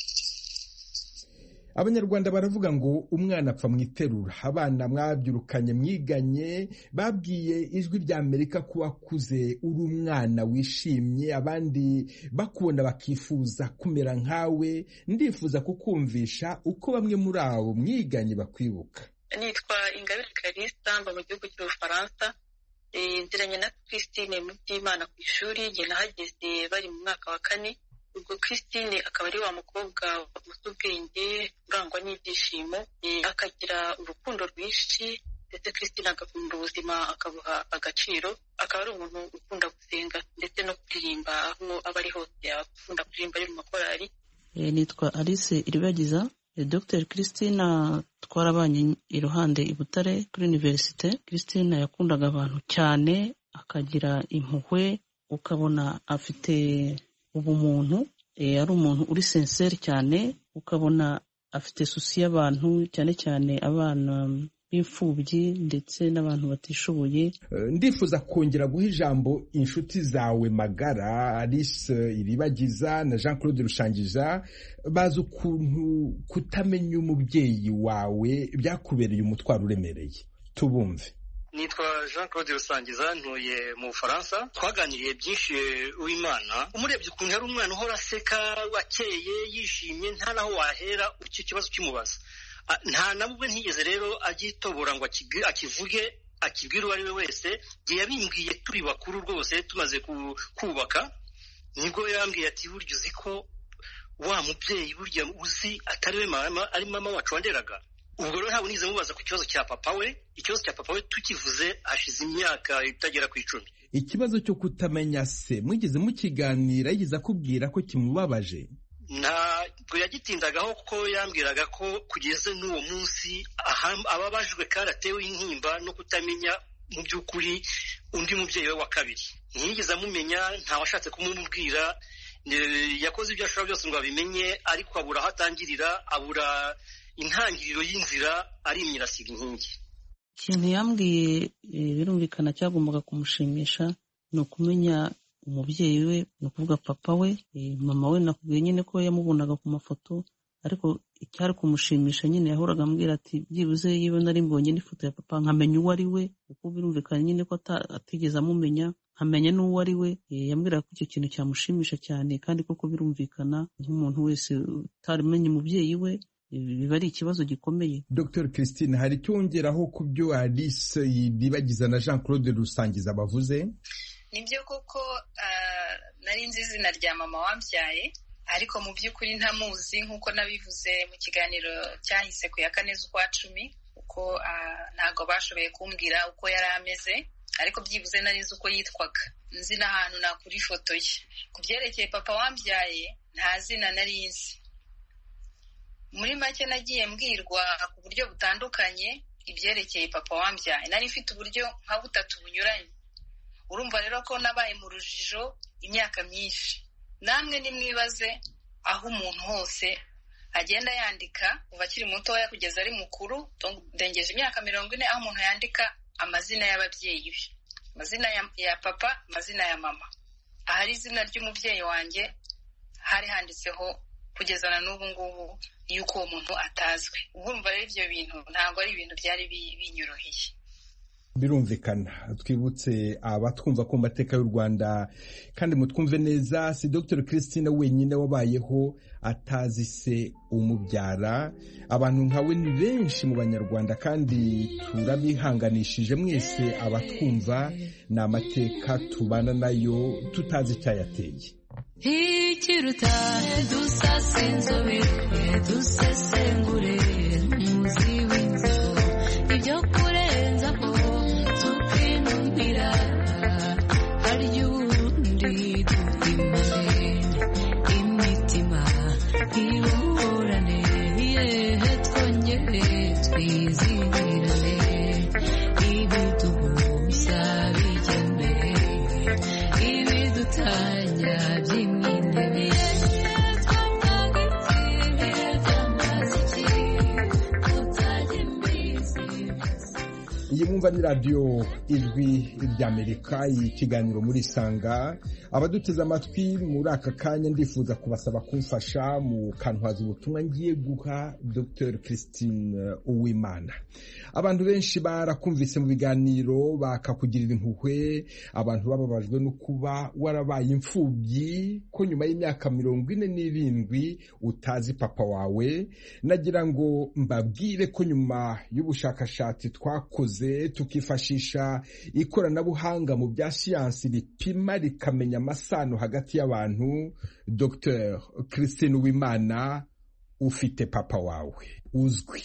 Abanyarwanda baravuga ngo umwana apfa mu iterura. Abana mwabyirukanye mwiganye babwiye Ijwi rya Amerika ko wakuze uri umwana wishimye, abandi bakubona bakifuza kumera nkawe. Ndifuza kukumvisha uko bamwe muri abo mwiganye bakwibuka. Nitwa Ingabire Kalista, mba mu gihugu cy'Ubufaransa. Nziranye na Christine mu by'Imana ku ishuri, njye nahageze bari mu mwaka wa kane. Ubwo Christine akaba ari wa mukobwa ufite ubwenge, urangwa n'ibyishimo, akagira urukundo rwinshi, ndetse Christine agakunda ubuzima akabuha agaciro. Akaba ari umuntu ukunda gusenga ndetse no kuririmba aho aba ari hose, akunda kuririmba ari mu makorari. Nitwa Alice Iribagiza, Dr Christina twarabanye iruhande i Butare kuri universite. Christina yakundaga abantu cyane, akagira impuhwe, ukabona afite ubumuntu, e, ari umuntu uri sincere cyane, ukabona afite susi y'abantu cyane cyane abana b'imfubyi ndetse n'abantu batishoboye. Ndifuza kongera guha ijambo inshuti zawe magara, Alice Iribagiza na Jean Claude Rushangiza, bazi ukuntu kutamenya umubyeyi wawe byakubereye umutwaro uremereye. Tubumve. Nitwa Jean Claude Rusangiza, ntuye mu Bufaransa. Twaganiriye byinshi Uwimana, umurebye ukuntu yari umwana uhora aseka, wakeye, yishimye, nta naho wahera icyo kibazo kimubaza. Nta nabwo ntigeze rero agitobora ngo akivuge, akibwira uwo ari we wese. Gihe yabimbwiye turi bakuru rwose, tumaze kubaka, nibwo yambwiye ati burya uzi ko wa mubyeyi burya uzi atari we mama, ari mama wacu wanderaga. Ubwo rero ntabwo nize mubaza ku kibazo cya papa we. Ikibazo cya papa we tukivuze hashize imyaka itagera ku icumi. Ikibazo cyo kutamenya se mwigeze mukiganira, yigeze akubwira ko kimubabaje? Ntabwo yagitindagaho kuko yambwiraga ko kugeze n'uwo munsi ababajwe kandi atewe intimba no kutamenya mu by'ukuri undi mubyeyi we wa kabiri. Ntiyigeze amumenya, ntawashatse kumumubwira, yakoze ibyo ashobora byose ngo abimenye, ariko abura aho atangirira, abura intangiriro y'inzira, arimye asiga inkingi. Ikintu yambwiye birumvikana cyagombaga kumushimisha ni ukumenya umubyeyi we, ni ukuvuga papa we. Mama we nakubwiye nyine ko yamubonaga ku mafoto, ariko icyari kumushimisha nyine yahoraga ambwira ati byibuze yiwe nari mbonye n'ifoto ya papa nkamenya uwo ari we, kuko birumvikana nyine ko atigeze amumenya, nkamenya n'uwo ari we. Yambwiraga ko icyo kintu cyamushimisha cyane, kandi koko birumvikana nk'umuntu wese utarimenya umubyeyi we biba ari ikibazo gikomeye. Dr Christine, hari icyo wongeraho ku byo Alice Iribagiza na Jean Claude Rusangiza bavuze? Nibyo koko nari nzi izina rya mama wambyaye, ariko mu by'ukuri ntamuzi, nk'uko nabivuze mu kiganiro cyahise ku ya kane z'ukwa cumi, kuko ntabwo bashoboye kumbwira uko yari ameze, ariko byibuze nari nzi uko yitwaga, nzi n'ahantu nakura ifoto ye. Ku byerekeye papa wambyaye nta zina nari nzi. Muri make nagiye mbwirwa ku buryo butandukanye ibyerekeye papa wambyaye. Nari mfite uburyo nka butatu bunyuranye. Urumva rero ko nabaye mu rujijo imyaka myinshi. Namwe nimwibaze aho umuntu hose agenda yandika kuva akiri mutoya kugeza ari mukuru, ndengeje imyaka mirongo ine, aho umuntu yandika amazina y'ababyeyi be, amazina ya, ya papa, amazina ya mama. Ahari izina ry'umubyeyi wanjye hari handitseho kugeza na n'ubu ngubu yuko uwo muntu atazwi. Urumva rero ibyo bintu ntabwo ari ibintu byari binyoroheye. Birumvikana. Twibutse abatwumva ko mateka y'u Rwanda kandi mutwumve neza, si Dr Christine wenyine wabayeho atazi se umubyara. Abantu nkawe ni benshi mu Banyarwanda, kandi turabihanganishije mwese abatwumva. Ni amateka tubana nayo tutazi icyayateye. Ikiruta dusase inzobe dusesengure muzi w'inzigo ibyo kurenzaho tukinumira harya urundi dupimane imitima iburane yehe twongere twizihirane ibiduhuza bijya mbere ibidutanya by'iminebe. Iyi mwumva ni radio Ijwi ry'Amerika, ikiganiro muri Isanga. Abaduteze amatwi muri aka kanya ndifuza kubasaba kumfasha mu kantwaza ubutumwa ngiye guha Dr Christine Uwimana. Abantu benshi barakumvise mu biganiro bakakugirira impuhwe, abantu bababajwe no kuba warabaye imfubyi, ko nyuma y'imyaka mirongo ine n'irindwi utazi papa wawe. Nagira ngo mbabwire ko nyuma y'ubushakashatsi twakoze tukifashisha ikoranabuhanga mu bya siyansi ripima rikamenya amasano hagati y'abantu, Dr Christine Uwimana ufite papa wawe uzwi.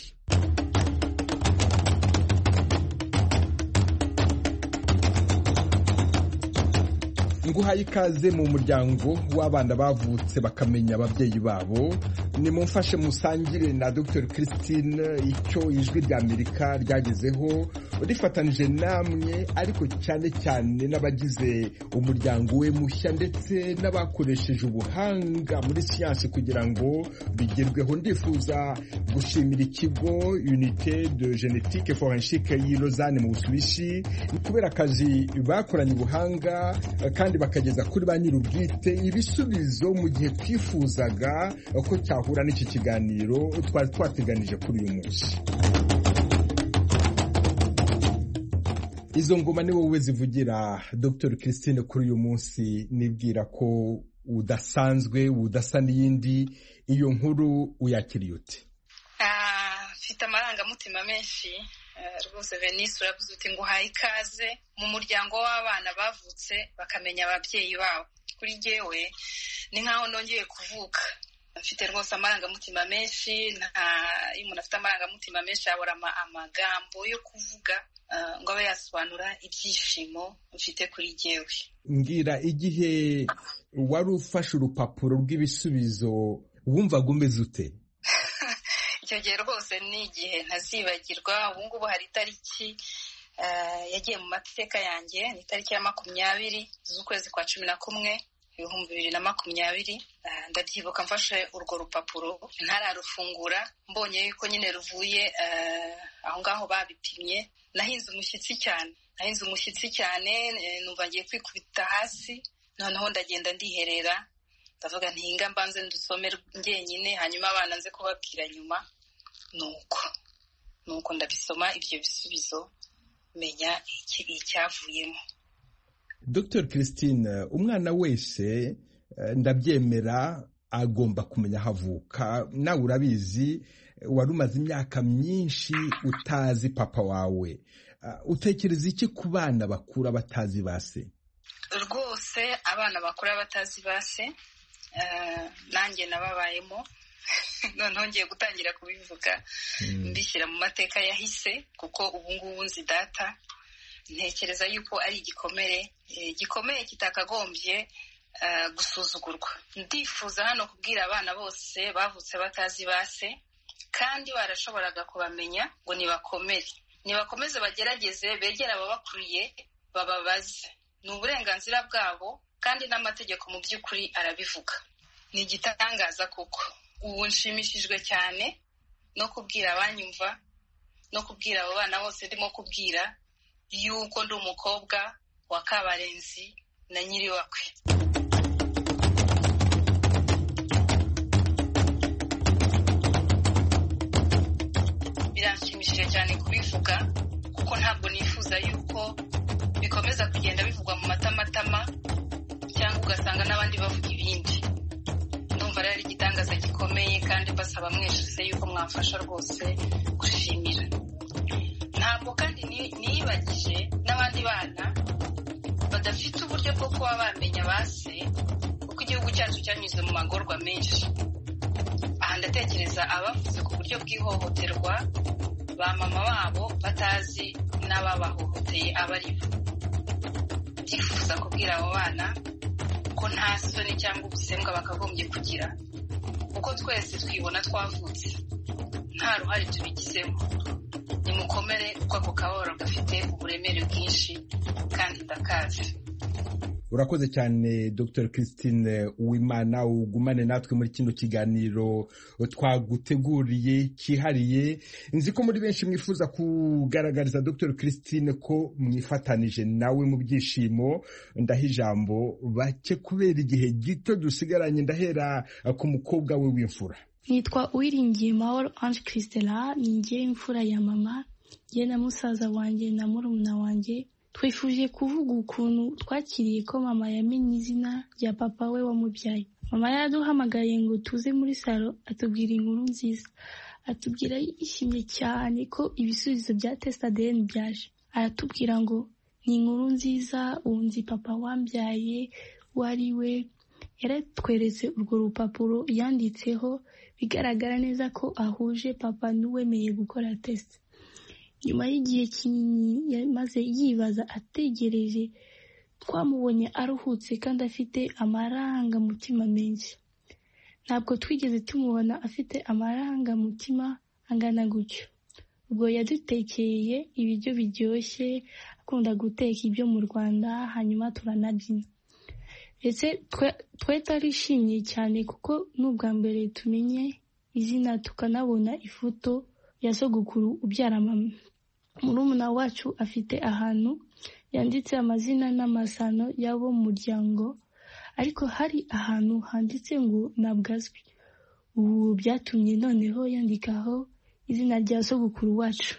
nguhaye ikaze mu muryango w'abana bavutse bakamenya ababyeyi babo. Nimumfashe musangire na Dr Christine icyo ijwi rya Amerika ryagezeho rifatanije namwe, ariko cyane cyane n'abagize umuryango we mushya ndetse n'abakoresheje ubuhanga muri siyansi kugira ngo bigerweho. Ndifuza gushimira ikigo Unité de Génétique Forensique y'i Lausanne mu Busuwisi kubera akazi bakoranye ubuhanga kandi bakageza kuri ba nyir'ubwite ibisubizo mu gihe twifuzaga ko cyahura n'iki kiganiro twari twateganije kuri uyu munsi. Izo ngoma ni wowe zivugira Dr Christine kuri uyu munsi. Nibwira ko udasanzwe udasa n'iyindi, iyo nkuru uyakiriye ute? Mfite amarangamutima menshi rwose. Venise, uravuze uti nguhaye ikaze mu muryango w'abana bavutse bakamenya ababyeyi babo. Kuri jyewe ni nkaho nongeye kuvuka. Mfite rwose amarangamutima menshi. Iyo umuntu afite amarangamutima menshi abura amagambo yo kuvuga ngo abe yasobanura ibyishimo mfite kuri jyewe. Mbwira, igihe wari ufashe urupapuro rw'ibisubizo wumvaga umeze ute? Icyo gihe rwose ni igihe ntazibagirwa. Ubu ngubu hari itariki yagiye mu mateka yanjye, ni itariki ya makumyabiri z'ukwezi kwa cumi na kumwe ibihumbi bibiri na makumyabiri. Ndabyibuka mfashe urwo rupapuro ntararufungura, mbonye yuko nyine ruvuye aho ngaho babipimye. Nahinze umushyitsi cyane nahinze umushyitsi cyane numva ngiye kwikubita hasi. Noneho ndagenda ndiherera, ndavuga ntinga mbanze ndusome njyenyine, hanyuma abana nze kubabwira nyuma. Nuko nuko ndabisoma ibyo bisubizo, menya icyavuyemo. Dr Christine, umwana wese ndabyemera agomba kumenya aho avuka. Nawe urabizi, wari umaze imyaka myinshi utazi papa wawe. Utekereza iki ku bana bakura batazi base? Rwose abana bakura batazi base nanjye nababayemo. Noneho ngiye gutangira kubivuga mbishyira mu mateka yahise, kuko ubu ngubu nzi data. Ntekereza yuko ari igikomere gikomeye kitakagombye gusuzugurwa. Ndifuza hano kubwira abana bose bavutse batazi base kandi barashoboraga kubamenya ngo nibakomere nibakomeze bagerageze begera ababakuriye bababaze. Ni uburenganzira bwabo kandi n'amategeko mu by'ukuri arabivuga. Ni igitangaza kuko ubu nshimishijwe cyane no kubwira abanyumva no kubwira abo bana bose ndimo kubwira yuko ndi umukobwa wa Kabarenzi na Nyiriwakwe. Biranshimishije cyane kubivuga kuko ntabwo nifuza yuko bikomeza kugenda bivugwa mu matamatama cyangwa ugasanga n'abandi bavuga ibindi. Ndumva rero ari igitangaza gikomeye kandi basaba mwese yuko mwafasha rwose gushimira. Ntabwo kandi niyibagije n'abandi bana badafite uburyo bwo kuba bamenya base, kuko igihugu cyacu cyanyuze mu magorwa menshi. Aha ndatekereza abavuze ku buryo bw'ihohoterwa ba mama babo batazi n'ababahohoteye abari bo. Ndifuza kubwira abo bana ko nta soni cyangwa ubusembwa bakagombye kugira, kuko twese twibona twavutse nta ruhare tubigizemo. Nimukomere kuko ako kababaro gafite uburemere bwinshi kandi ndakazi. Urakoze cyane Dr Christine Uwimana, ugumane natwe muri kino kiganiro twaguteguriye cyihariye. Nzi ko muri benshi mwifuza kugaragariza Dr Christine ko mwifatanije nawe mu byishimo. Ndaha ijambo bake kubera igihe gito dusigaranye. Ndahera ku mukobwa we w'imfura. Nitwa Uwiringiye Mahoro Ange Christela, ninjye imfura ya mama, njye na musaza wanjye na murumuna wanjye. Twifuje kuvuga ukuntu twakiriye ko mama yamenye izina rya papa we wamubyaye. Mama yaraduhamagaye ngo tuze muri salo atubwira inkuru nziza. Atubwira yishimye cyane ko ibisubizo bya test A D N byaje. Aratubwira ngo ni inkuru nziza, unzi papa wambyaye wari we. Yaratweretse urwo rupapuro yanditseho bigaragara neza ko ahuje papa n'uwemeye gukora test. Nyuma y'igihe kinini maze yibaza ategereje twamubonye aruhutse kandi afite amarangamutima menshi. Ntabwo twigeze tumubona afite amarangamutima angana gutyo. Ubwo yadutekeye ibiryo biryoshye, akunda guteka ibyo mu Rwanda, hanyuma turanabyina. Ndetse twe tarishimye cyane kuko n'ubwa mbere tumenye izina tukanabona ifoto ya sogokuru ubyara mama. Murumuna wacu afite ahantu yanditse amazina n'amasano y'abo mu muryango, ariko hari ahantu handitse ngo ntabwo azwi. Ubu byatumye noneho yandikaho izina rya sogokuru wacu.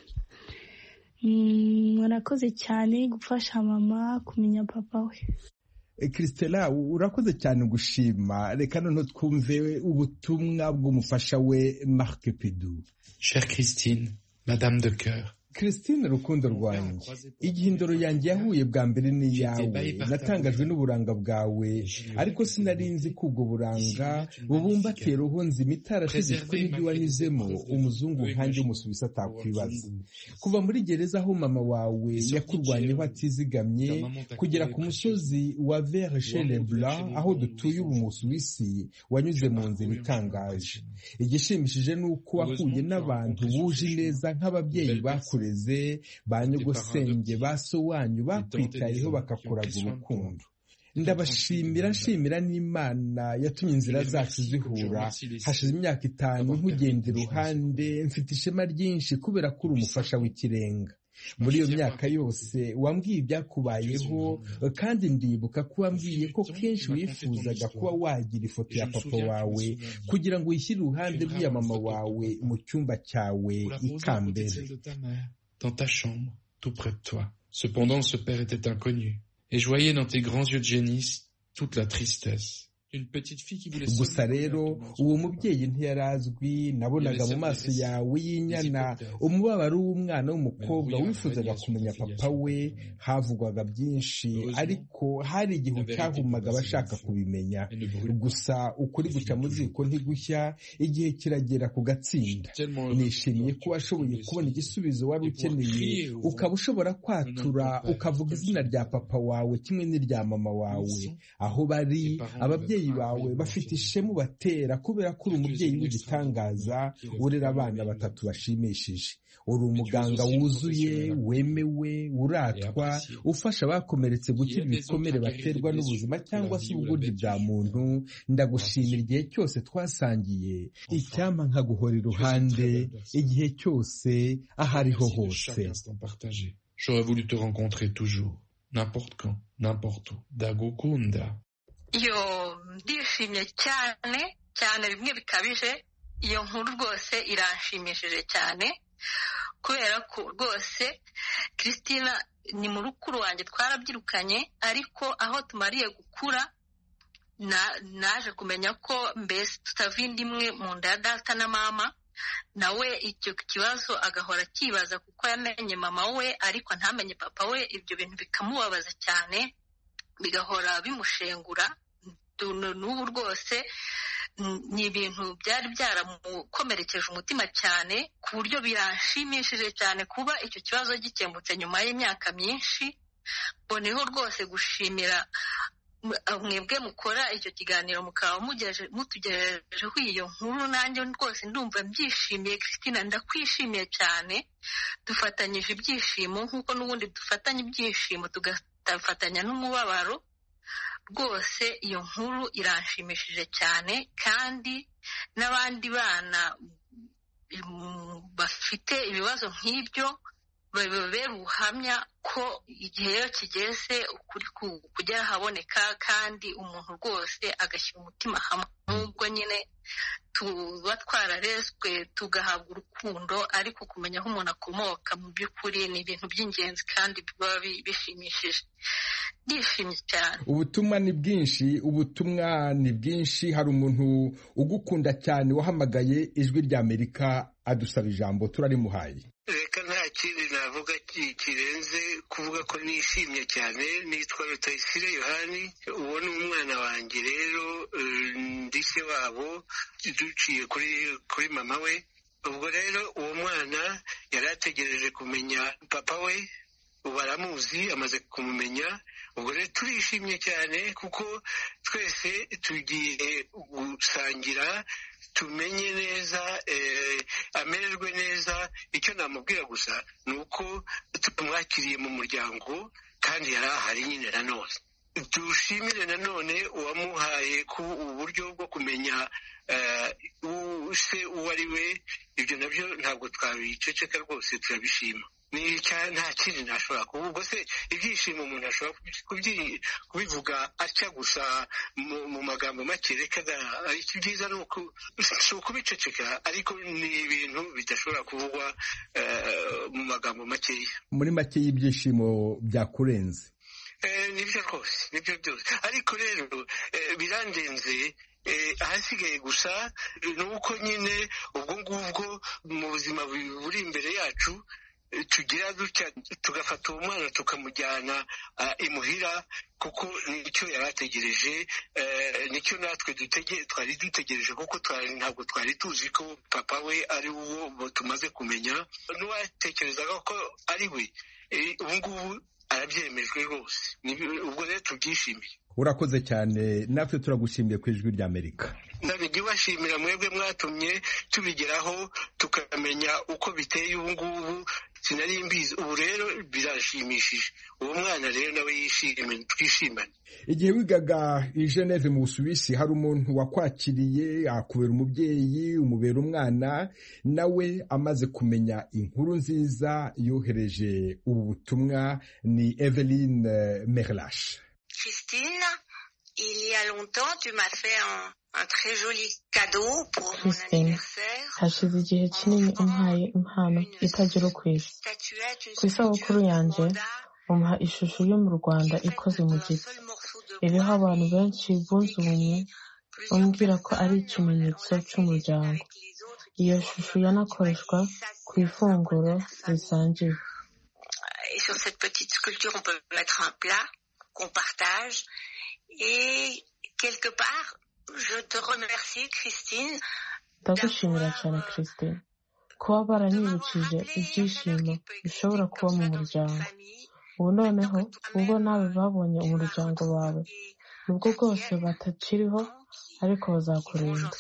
Mwarakoze cyane gufasha mama kumenya papa we. Christella, urakoze cyane gushima. Reka noneho twumve ubutumwa bw'umufasha we Marc Pedou. Chère Christine, Madame de Cœur. Christine rukundo rwanjye, igihe indoro yanjye yahuye bwa mbere n'iyawe natangajwe n'uburanga bwawe, ariko sinarinzi ko ubwo buranga bubumbatiye roho nzima itarashizwe n'ibyo wanyuzemo umuzungu nkanjye w'umusubiza atakwibaza. Kuva muri gereza aho mama wawe yakurwanyeho atizigamye kugera ku musozi wa Vercheleblanc aho dutuye ubu mu Suwisi, wanyuze mu nzira itangaje. Igishimishije ni uko wahuye n'abantu buje neza nk'ababyeyi bakure ba nyogosenge ba so wanyu bakwitayeho bakakuraga urukundo. Ndabashimira nshimira n'Imana yatumye inzira zacu zihura. Hashize imyaka itanu nkugenda iruhande, mfite ishema ryinshi kubera ko uri umufasha w'ikirenga. Muri iyo myaka yose wambwiye ibyakubayeho, kandi ndibuka ko wambwiye ko kenshi wifuzaga kuba wagira ifoto ya papa wawe kugira ngo uyishyire iruhande rw'iya mama wawe mu cyumba cyawe ikambere. Dans ta chambre, tout près de toi. Cependant, ce père était inconnu, et je voyais dans tes grands yeux de génisse toute la tristesse. Gusa rero uwo mubyeyi ntiyarazwi, nabonaga mu maso yawe y'inyana umubabaro w'umwana w'umukobwa wifuzaga kumenya papa we. Havugwaga byinshi, ariko hari igihe cyahumaga abashaka kubimenya. Gusa ukuri guca mu ziko ntigushya, igihe kiragera ku gatsinda. Nishimiye ko washoboye kubona igisubizo wari ukeneye, ukaba ushobora kwatura ukavuga izina rya papa wawe kimwe n'irya mama wawe. Aho bari ababyeyi bawe bafite ishema batera kubera ko uri umubyeyi w'igitangaza, urera abana batatu bashimishije. Uri umuganga wuzuye, wemewe, uratwa, ufasha abakomeretse gukira ibikomere baterwa n'ubuzima cyangwa se ubugoryi bwa muntu. Ndagushimira igihe cyose twasangiye, icyampa nkaguhora iruhande igihe cyose ahariho hose. J'aurais voulu te rencontrer toujours, n'importe quand, n'importe où. Ndagukunda. Iyo ndishimye cyane cyane bimwe bikabije. Iyo nkuru rwose iranshimishije cyane kubera ko rwose Christina ni mu rukuru wanjye, twarabyirukanye, ariko aho tumariye gukura naje kumenya ko mbese tutava inda imwe mu nda ya data na mama. Nawe icyo kibazo agahora akibaza kuko yamenye mama we ariko ntamenye papa we. Ibyo bintu bikamubabaza cyane, bigahora bimushengura. N'ubu rwose ni ibintu byari byaramukomerekeje umutima cyane, ku buryo biranshimishije cyane kuba icyo kibazo gikemutse nyuma y'imyaka myinshi. Mboneho rwose gushimira mwebwe mukora icyo kiganiro mukaba mutugejejeho iyo nkuru. Nanjye rwose ndumva mbyishimiye. Christina, ndakwishimiye cyane. Dufatanyije ibyishimo nk'uko n'ubundi dufatanya ibyishimo tugafatanya n'umubabaro. Rwose iyo nkuru iranshimishije cyane, kandi n'abandi bana bafite ibibazo nk'ibyo babera ubuhamya ko igihe iyo kigeze ukuri kugera haboneka, kandi umuntu rwose agashyira umutima hamwe. Nubwo nyine tuba twararezwe tugahabwa urukundo, ariko kumenya aho umuntu akomoka mu by'ukuri ni ibintu by'ingenzi kandi biba bishimishije. Ndishimye cyane. Ubutumwa ni bwinshi, ubutumwa ni bwinshi. Hari umuntu ugukunda cyane wahamagaye Ijwi ry'Amerika adusaba ijambo, turarimuhaye. Reka nta kindi navuga kirenze kuvuga ko nishimye cyane. Nitwa Rutayisire Yohani, uwo ni umwana wanjye rero, ndi se wabo duciye kuri kuri mama we. Ubwo rero uwo mwana yari ategereje kumenya papa we, baramuzi amaze kumumenya. Ubwo rero turishimye cyane kuko twese tugiye gusangira tumenye neza amererwe neza. Icyo namubwira gusa ni uko tumwakiriye mu muryango kandi yari ahari nyine nanone. Dushimire nanone uwamuhaye ku uburyo bwo kumenya se uwo ari we. Ibyo nabyo ntabwo twabiceceka rwose, turabishima. Ni nta kindi ntashobora kuvuga. Ubwo se ibyishimo umuntu ashobora kubivuga atya gusa mu magambo make. Reka byiza ni ukubiceceka, ariko ni ibintu bidashobora kuvugwa mu magambo makeya. Muri make y'ibyishimo byakurenze. Nibyo rwose, nibyo byose. Ariko rero birandenze. Ahasigaye gusa ni uko nyine ubwo ngubwo mu buzima buri imbere yacu tugira dutya tugafata uwo mwana tukamujyana imuhira, kuko nicyo yari ategereje, nicyo natwe twari dutegereje, kuko ntabwo twari tuzi ko papa we ari uwo tumaze kumenya. N'uwatekerezaga ko ari we, ubu ngubu arabyemejwe rwose. Ubwo rero tubyishimiye. Urakoze cyane, natwe turagushimiye ku Ijwi ry'Amerika. Nabijye bashimira mwebwe mwatumye tubigeraho tukamenya uko biteye ubu ngubu. Sinari mbizi, ubu rero birashimishije. Uwo mwana rero nawe yishimye, twishimane. Igihe wigaga i Geneve mu Busuwisi, hari umuntu wakwakiriye akubera umubyeyi, umubera umwana, nawe amaze kumenya inkuru nziza yohereje ubu butumwa. Ni Eveline Merlache. Christine, il y a longtemps, tu m'as fait un, un très joli cadeau pour mon anniversaire. Hashize igihe kinini umpaye impano itagira ukwezi. Ku isabukuru yanjye umuha ishusho yo mu Rwanda ikoze mu giti. Iriho abantu benshi bunze ubumwe, bambwira ko ari ikimenyetso cy'umuryango. Iyo shusho yanakoreshwa ku ifunguro risangiwe. Et sur cette petite sculpture, on peut mettre un plat qu'on partage. Et quelque part, je te remercie, Christine. Ndagushimira cyane Christine, kuba baranyibukije ibyishimo bishobora kuba mu muryango. Ubu noneho ubwo nawe babonye umuryango wawe, nubwo bwose batakiriho, ariko bazakurinda.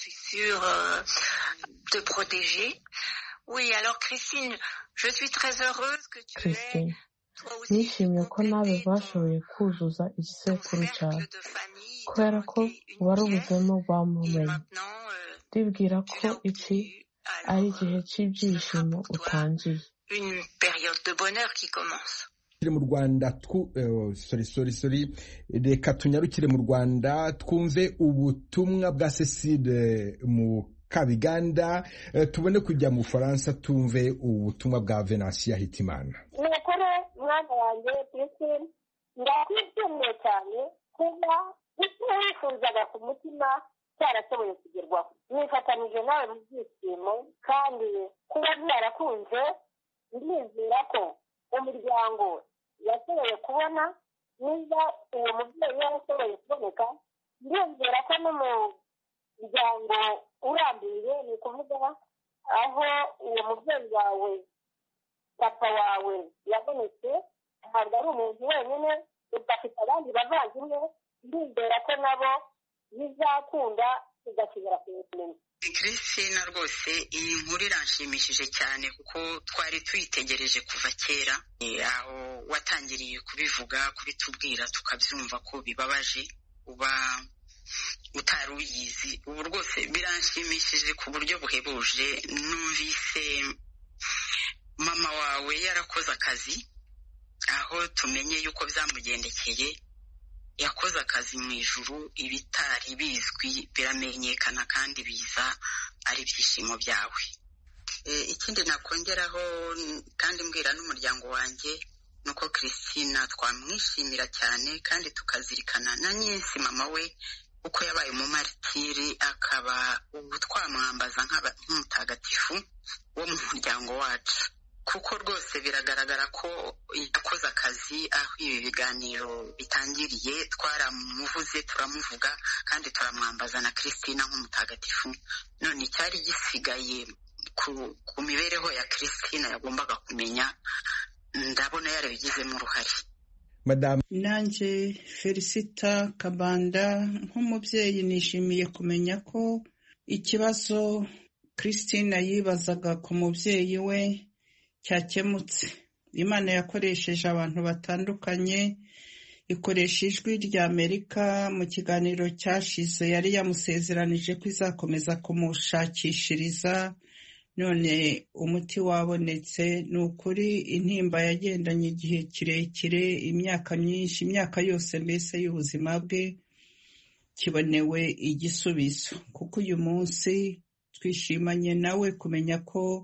De protéger. Oui, alors Christine, je suis très heureuse que tu Christine, nishimiye ko nawe bashoboye kuzuza igisekuru cyawe, kubera ko warubuzemo bamumenye. Ndibwira ko iki ari igihe cy'ibyishimo utangiye. Une période de bonheur qui commence. Mu Rwanda twu sorry sorry sorry reka tunyarukire mu Rwanda twumve ubutumwa bwa Cecile mu Kabiganda, tubone kujya mu Faransa tumve ubutumwa bwa Venantia Hitimana. Nekore mwana wanjye Christine, ndakwishimiye cyane kuba icyo wifuzaga ku mutima cyarashoboye kugerwaho. Nifatanije nawe mu byishimo, kandi kuba byarakunze, ndizera ko umuryango yashoboye kubona, niba uwo mubyeyi yarashoboye kuboneka, ndizera ko no mu muryango urambuye, ni ukuvuga aho uwo mubyeyi wawe papa wawe yabonetse, ntabwo ari umuntu wenyine, udafite abandi bavandimwe. Ndizera ko nabo bizakunda tugashobora kubimenya. Christine, rwose iyi nkuru iranshimishije cyane kuko twari tuyitegereje kuva kera, aho watangiriye kubivuga kubitubwira tukabyumva ko bibabaje uba utari uyizi. Ubu rwose biranshimishije ku buryo buhebuje. Numvise mama wawe yarakoze akazi, aho tumenye yuko byamugendekeye. Yakoze akazi mu ijuru, ibitari bizwi biramenyekana kandi biza ari ibyishimo byawe. Ikindi nakongeraho kandi mbwira n'umuryango wanjye nuko Christina twamwishimira cyane, kandi tukazirikana na nyinshi mama we uko yabaye umumaritiri, akaba ubu twamwambaza nk'umutagatifu wo mu muryango wacu, kuko rwose biragaragara ko yakoze akazi. Aho ibi biganiro bitangiriye twaramuvuze, turamuvuga, kandi turamwambaza na Christina nk'umutagatifu. None icyari gisigaye ku, ku mibereho ya Christina yagombaga kumenya ndabona yarabigizemo uruhare. Madame nanjye Felicita Kabanda nk'umubyeyi nishimiye kumenya ko ikibazo Christine yibazaga ku mubyeyi we cyakemutse. Imana yakoresheje abantu batandukanye, ikoresha ijwi rya Amerika mu kiganiro cyashize yari yamusezeranije ko izakomeza kumushakishiriza, none umuti wabonetse. Ni ukuri intimba yagendanye igihe kirekire, imyaka myinshi, imyaka yose mbese y'ubuzima bwe, kibonewe igisubizo. Kuko uyu munsi twishimanye nawe kumenya ko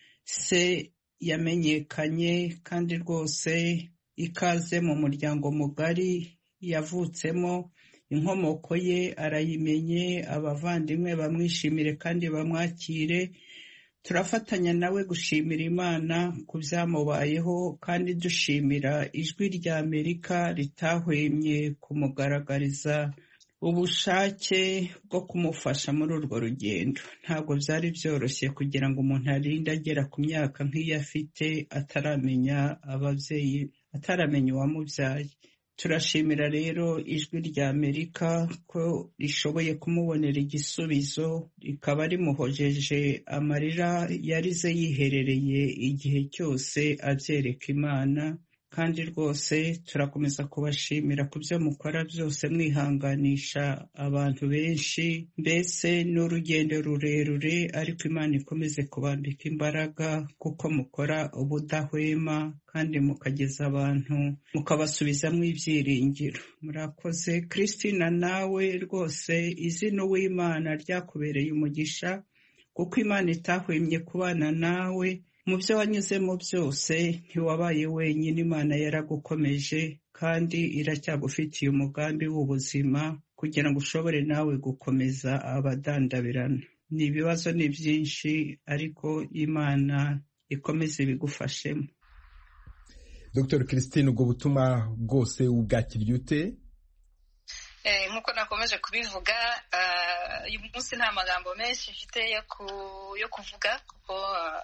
se yamenyekanye, kandi rwose ikaze mu muryango mugari yavutsemo, inkomoko ye arayimenye, abavandimwe bamwishimire kandi bamwakire. Turafatanya nawe gushimira Imana ku byamubayeho, kandi dushimira ijwi rya Amerika ritahwemye kumugaragariza ubushake bwo kumufasha muri urwo rugendo. Ntabwo byari byoroshye kugira ngo umuntu arinde agera ku myaka nk'iyo afite ataramenya ababyeyi, ataramenya uwamubyaye. Turashimira rero ijwi rya Amerika ko rishoboye kumubonera igisubizo, rikaba rimuhojeje amarira yarize yiherereye igihe cyose abyereka Imana. Kandi rwose turakomeza kubashimira ku byo mukora byose, mwihanganisha abantu benshi. Mbese n'urugendo rurerure, ariko Imana ikomeze kubambika imbaraga kuko mukora ubudahwema, kandi mukageza abantu mukabasubizamo ibyiringiro. Murakoze. Christina, nawe rwose izina Uwimana ryakubereye umugisha, kuko Imana itahwemye kubana nawe mu byo wanyuzemo byose. Ntiwabaye wenyine, Imana yaragukomeje kandi iracyagufitiye umugambi w'ubuzima kugira ngo ushobore nawe gukomeza abadandabirana. Ni ibibazo ni byinshi, ariko Imana ikomeze ibigufashemo. Doctor Christine, ubwo butumwa bwose ubwakiriye ute? Nk'uko nakomeje kubivuga, uyu munsi nta magambo menshi mfite yo kuvuga, kuko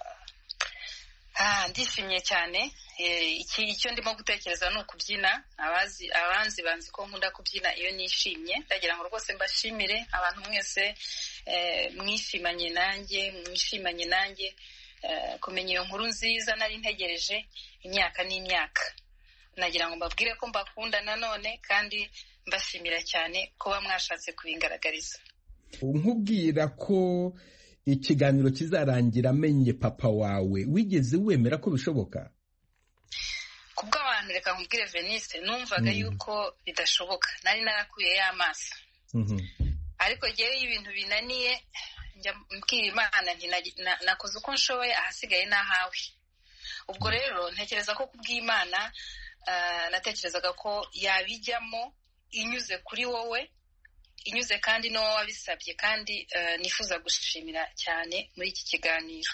ndishimye cyane. Icyo ndimo gutekereza ni ukubyina. Abanzi banzi ko nkunda kubyina iyo nishimye. Ndagira ngo rwose mbashimire abantu mwese mwishimanye nanjye, mwishimanye nanjye kumenya iyo nkuru nziza nari ntegereje imyaka n'imyaka. Nagira ngo mbabwire ko mbakunda nanone, kandi mbashimira cyane kuba mwashatse kubingaragariza. Nkubwira ko ikiganiro kizarangira amenye papa wawe, wigeze wemera ko bishoboka? Kubw'abantu, reka nkubwire Venice, numvaga yuko bidashoboka. Nari narakuye y'amaso. Ariko ngewe ibintu binaniye njya mbwira Imana nti nakoze uko nshoboye, ahasigaye n'ahawe. Ubwo rero ntekereza ko kubw'Imana natekerezaga ko yabijyamo inyuze kuri wowe, inyuze kandi no wabisabye, kandi nifuza gushimira cyane muri iki kiganiro.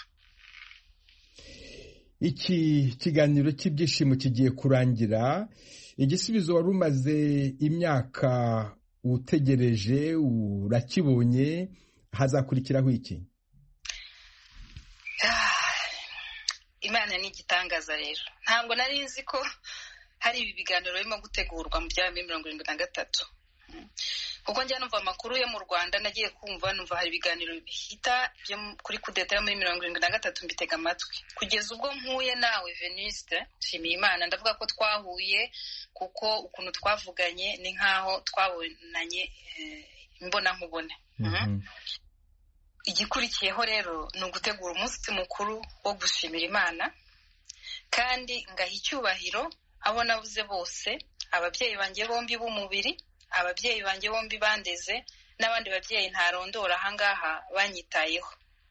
Iki kiganiro cy'ibyishimo kigiye kurangira. Igisubizo wari umaze imyaka utegereje urakibonye, hazakurikiraho iki? Imana ni igitangaza rero. Ntabwo nari nzi ko hari ibi biganiro birimo gutegurwa mu bya mirongo irindwi na gatatu. Kuko njya numva amakuru yo mu Rwanda, nagiye kumva numva hari ibiganiro bihita byo kuri kudeta yo muri mirongo irindwi na gatatu, mbitega amatwi. Kugeza ubwo mpuye nawe Veniste, nshimiye Imana, ndavuga ko twahuye, kuko ukuntu twavuganye ni nkaho twabonanye imbona nkubone. Igikurikiyeho rero ni ugutegura umunsi mukuru wo gushimira Imana, kandi ngaha icyubahiro abo nabuze bose, ababyeyi banjye bombi b'umubiri, ababyeyi banjye bombi bandeze, n'abandi babyeyi ntarondora ahangaha banyitayeho.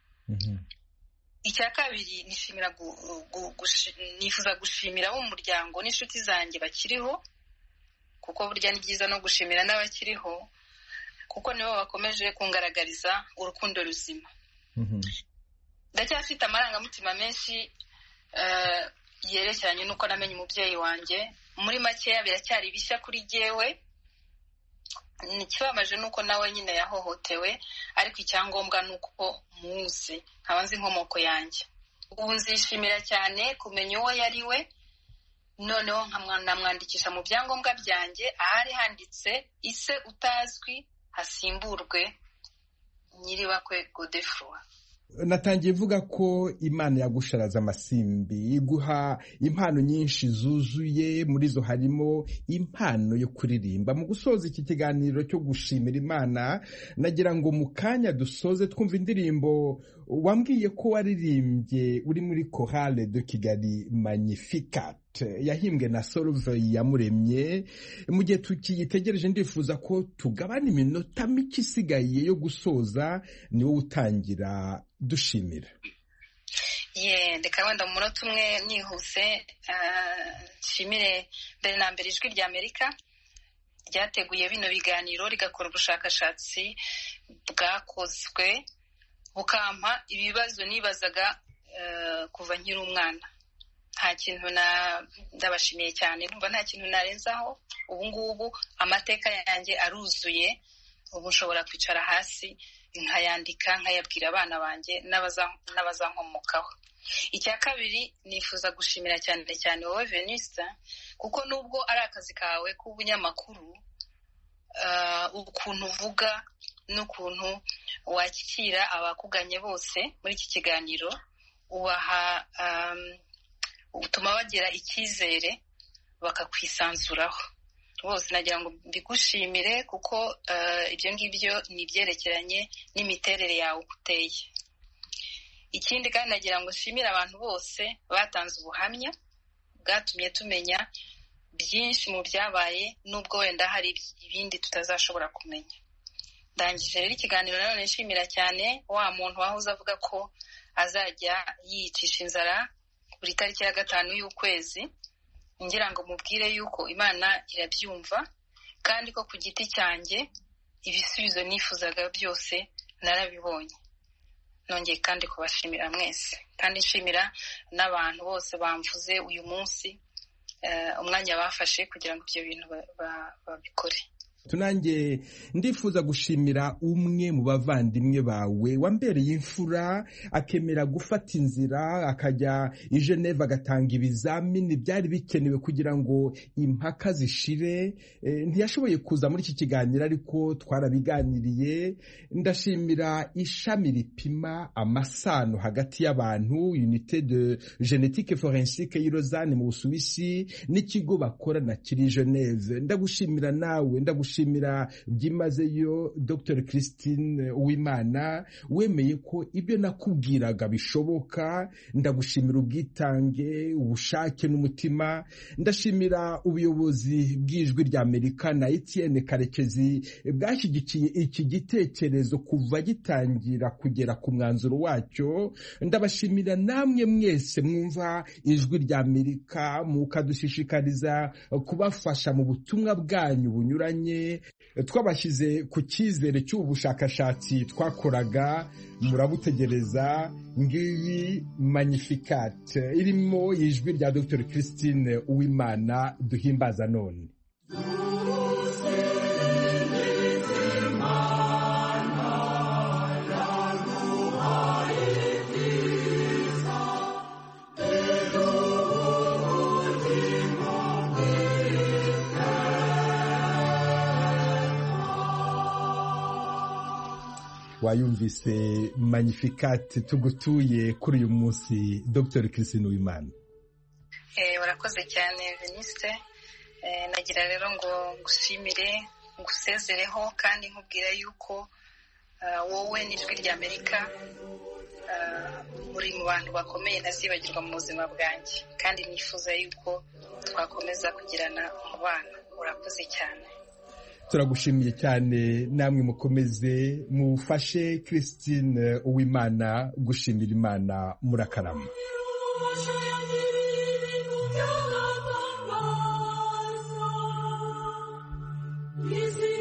Icya kabiri, nishimira nifuza gushimira abo mu muryango n'inshuti zanjye bakiriho, kuko burya ni byiza no gushimira n'abakiriho, kuko nibo bakomeje kungaragariza urukundo ruzima. Ndacyafite amarangamutima menshi yerekeranye n'uko namenye umubyeyi wanjye. Muri makeya biracyari bishya kuri jyewe. Ikibabaje nuko nawe nyine yahohotewe, ariko icyangombwa nuko muzi, nkaba nzi inkomoko yanjye. Ubu nzishimira cyane kumenya uwo yari we, noneho nkamwandikisha mu byangombwa byanjye ahari handitse ise utazwi hasimburwe Nyiribakwe Godefroid. Natangiye vuga ko Imana yagusharaza amasimbi iguha impano nyinshi zuzuye, muri zo harimo impano yo kuririmba. Mu gusoza iki kiganiro cyo gushimira Imana, nagira ngo mu kanya dusoze twumva indirimbo wambwiye ko waririmbye uri muri Chorale de Kigali Magnificat, yahimbwe na Solve Iyamuremye. Mu gihe tukiyitegereje ndifuza ko tugabana iminota mike isigaye yo gusoza, ni wowe utangira dushimira. Ye ndeka wenda mu munota umwe nihuse nshimire mbere na mbere Ijwi rya Amerika ryateguye bino biganiro rigakora ubushakashatsi bwakozwe bukampa ibibazo nibazaga kuva nkiri umwana. Nta kintu na ndabashimiye cyane, numva nta kintu narenzaho. Ubu ngubu amateka yanjye aruzuye, ubu nshobora kwicara hasi nkayandika nkayabwira abana banjye n'abazankomokaho. Icya kabiri nifuza gushimira cyane cyane wowe Venuste, kuko nubwo ari akazi kawe k'ubunyamakuru, ukuntu uvuga n'ukuntu wakira abakuganye bose muri iki kiganiro, ubaha utuma bagira icyizere bakakwisanzuraho. Bose nagira ngo mbigushimire kuko ibyo ngibyo ni ibyerekeranye n'imiterere yawe uteye. Ikindi kandi nagira ngo nshimire abantu bose batanze ubuhamya bwatumye tumenya byinshi mu byabaye, nubwo wenda hari ibindi tutazashobora kumenya. Ndangije rero ikiganiro nanone nshimira cyane wa muntu wahoze avuga ko azajya yiyicisha inzara buri tariki ya gatanu y'ukwezi, ngira ngo mubwire yuko Imana irabyumva, kandi ko ku giti cyanjye ibisubizo nifuzaga byose narabibonye. Nongeye kandi kubashimira mwese, kandi nshimira n'abantu bose bamvuze uyu munsi umwanya bafashe kugira ngo ibyo bintu babikore. Tunange ndifuza gushimira umwe mu bavandimwe bawe wambereye imfura, akemera gufata inzira akajya i Geneve agatanga ibizamini byari bikenewe kugira ngo impaka zishire. E, ntiyashoboye kuza muri iki kiganiro ariko twarabiganiriye. Ndashimira ishami ripima amasano hagati y'abantu, Unité de Génétique Forensique y'i Lausanne mu Busuwisi, n'ikigo bakorana kiri Geneve. Ndagushimira nawe, ndagushimira shimira byimazeyo Doctor Christine Uwimana, wemeye ko ibyo nakubwiraga bishoboka. Ndagushimira ubwitange, ubushake n'umutima. Ndashimira ubuyobozi bw'Ijwi rya Amerika na Etienne Karekezi bwashyigikiye iki gitekerezo kuva gitangira kugera ku mwanzuro wacyo. Ndabashimira namwe mwese mwumva Ijwi rya Amerika, mukadushishikariza kubafasha mu butumwa bwanyu bunyuranye. Twabashyize ku cyizere cy'ubu bushakashatsi twakoraga, murabutegereza. Ngiyi Magnificat irimo ijwi rya Doctor Christine Uwimana duhimbaza none. Wayumvise Magnificat tugutuye kuri uyu munsi Doctor Christine Uwimana. Eh warakoze cyane Venuste. Eh nagira rero ngo ngushimire, ngusezereho kandi nkubwira yuko uh, wowe n'Ijwi rya Amerika uh, muri mu bantu bakomeye ntazibagirwa mu buzima bwanjye, kandi nifuza yuko twakomeza kugirana umubano. Urakoze cyane. Turagushimiye cyane, namwe mukomeze mufashe Christine Uwimana gushimira Imana. Murakarama. Easy.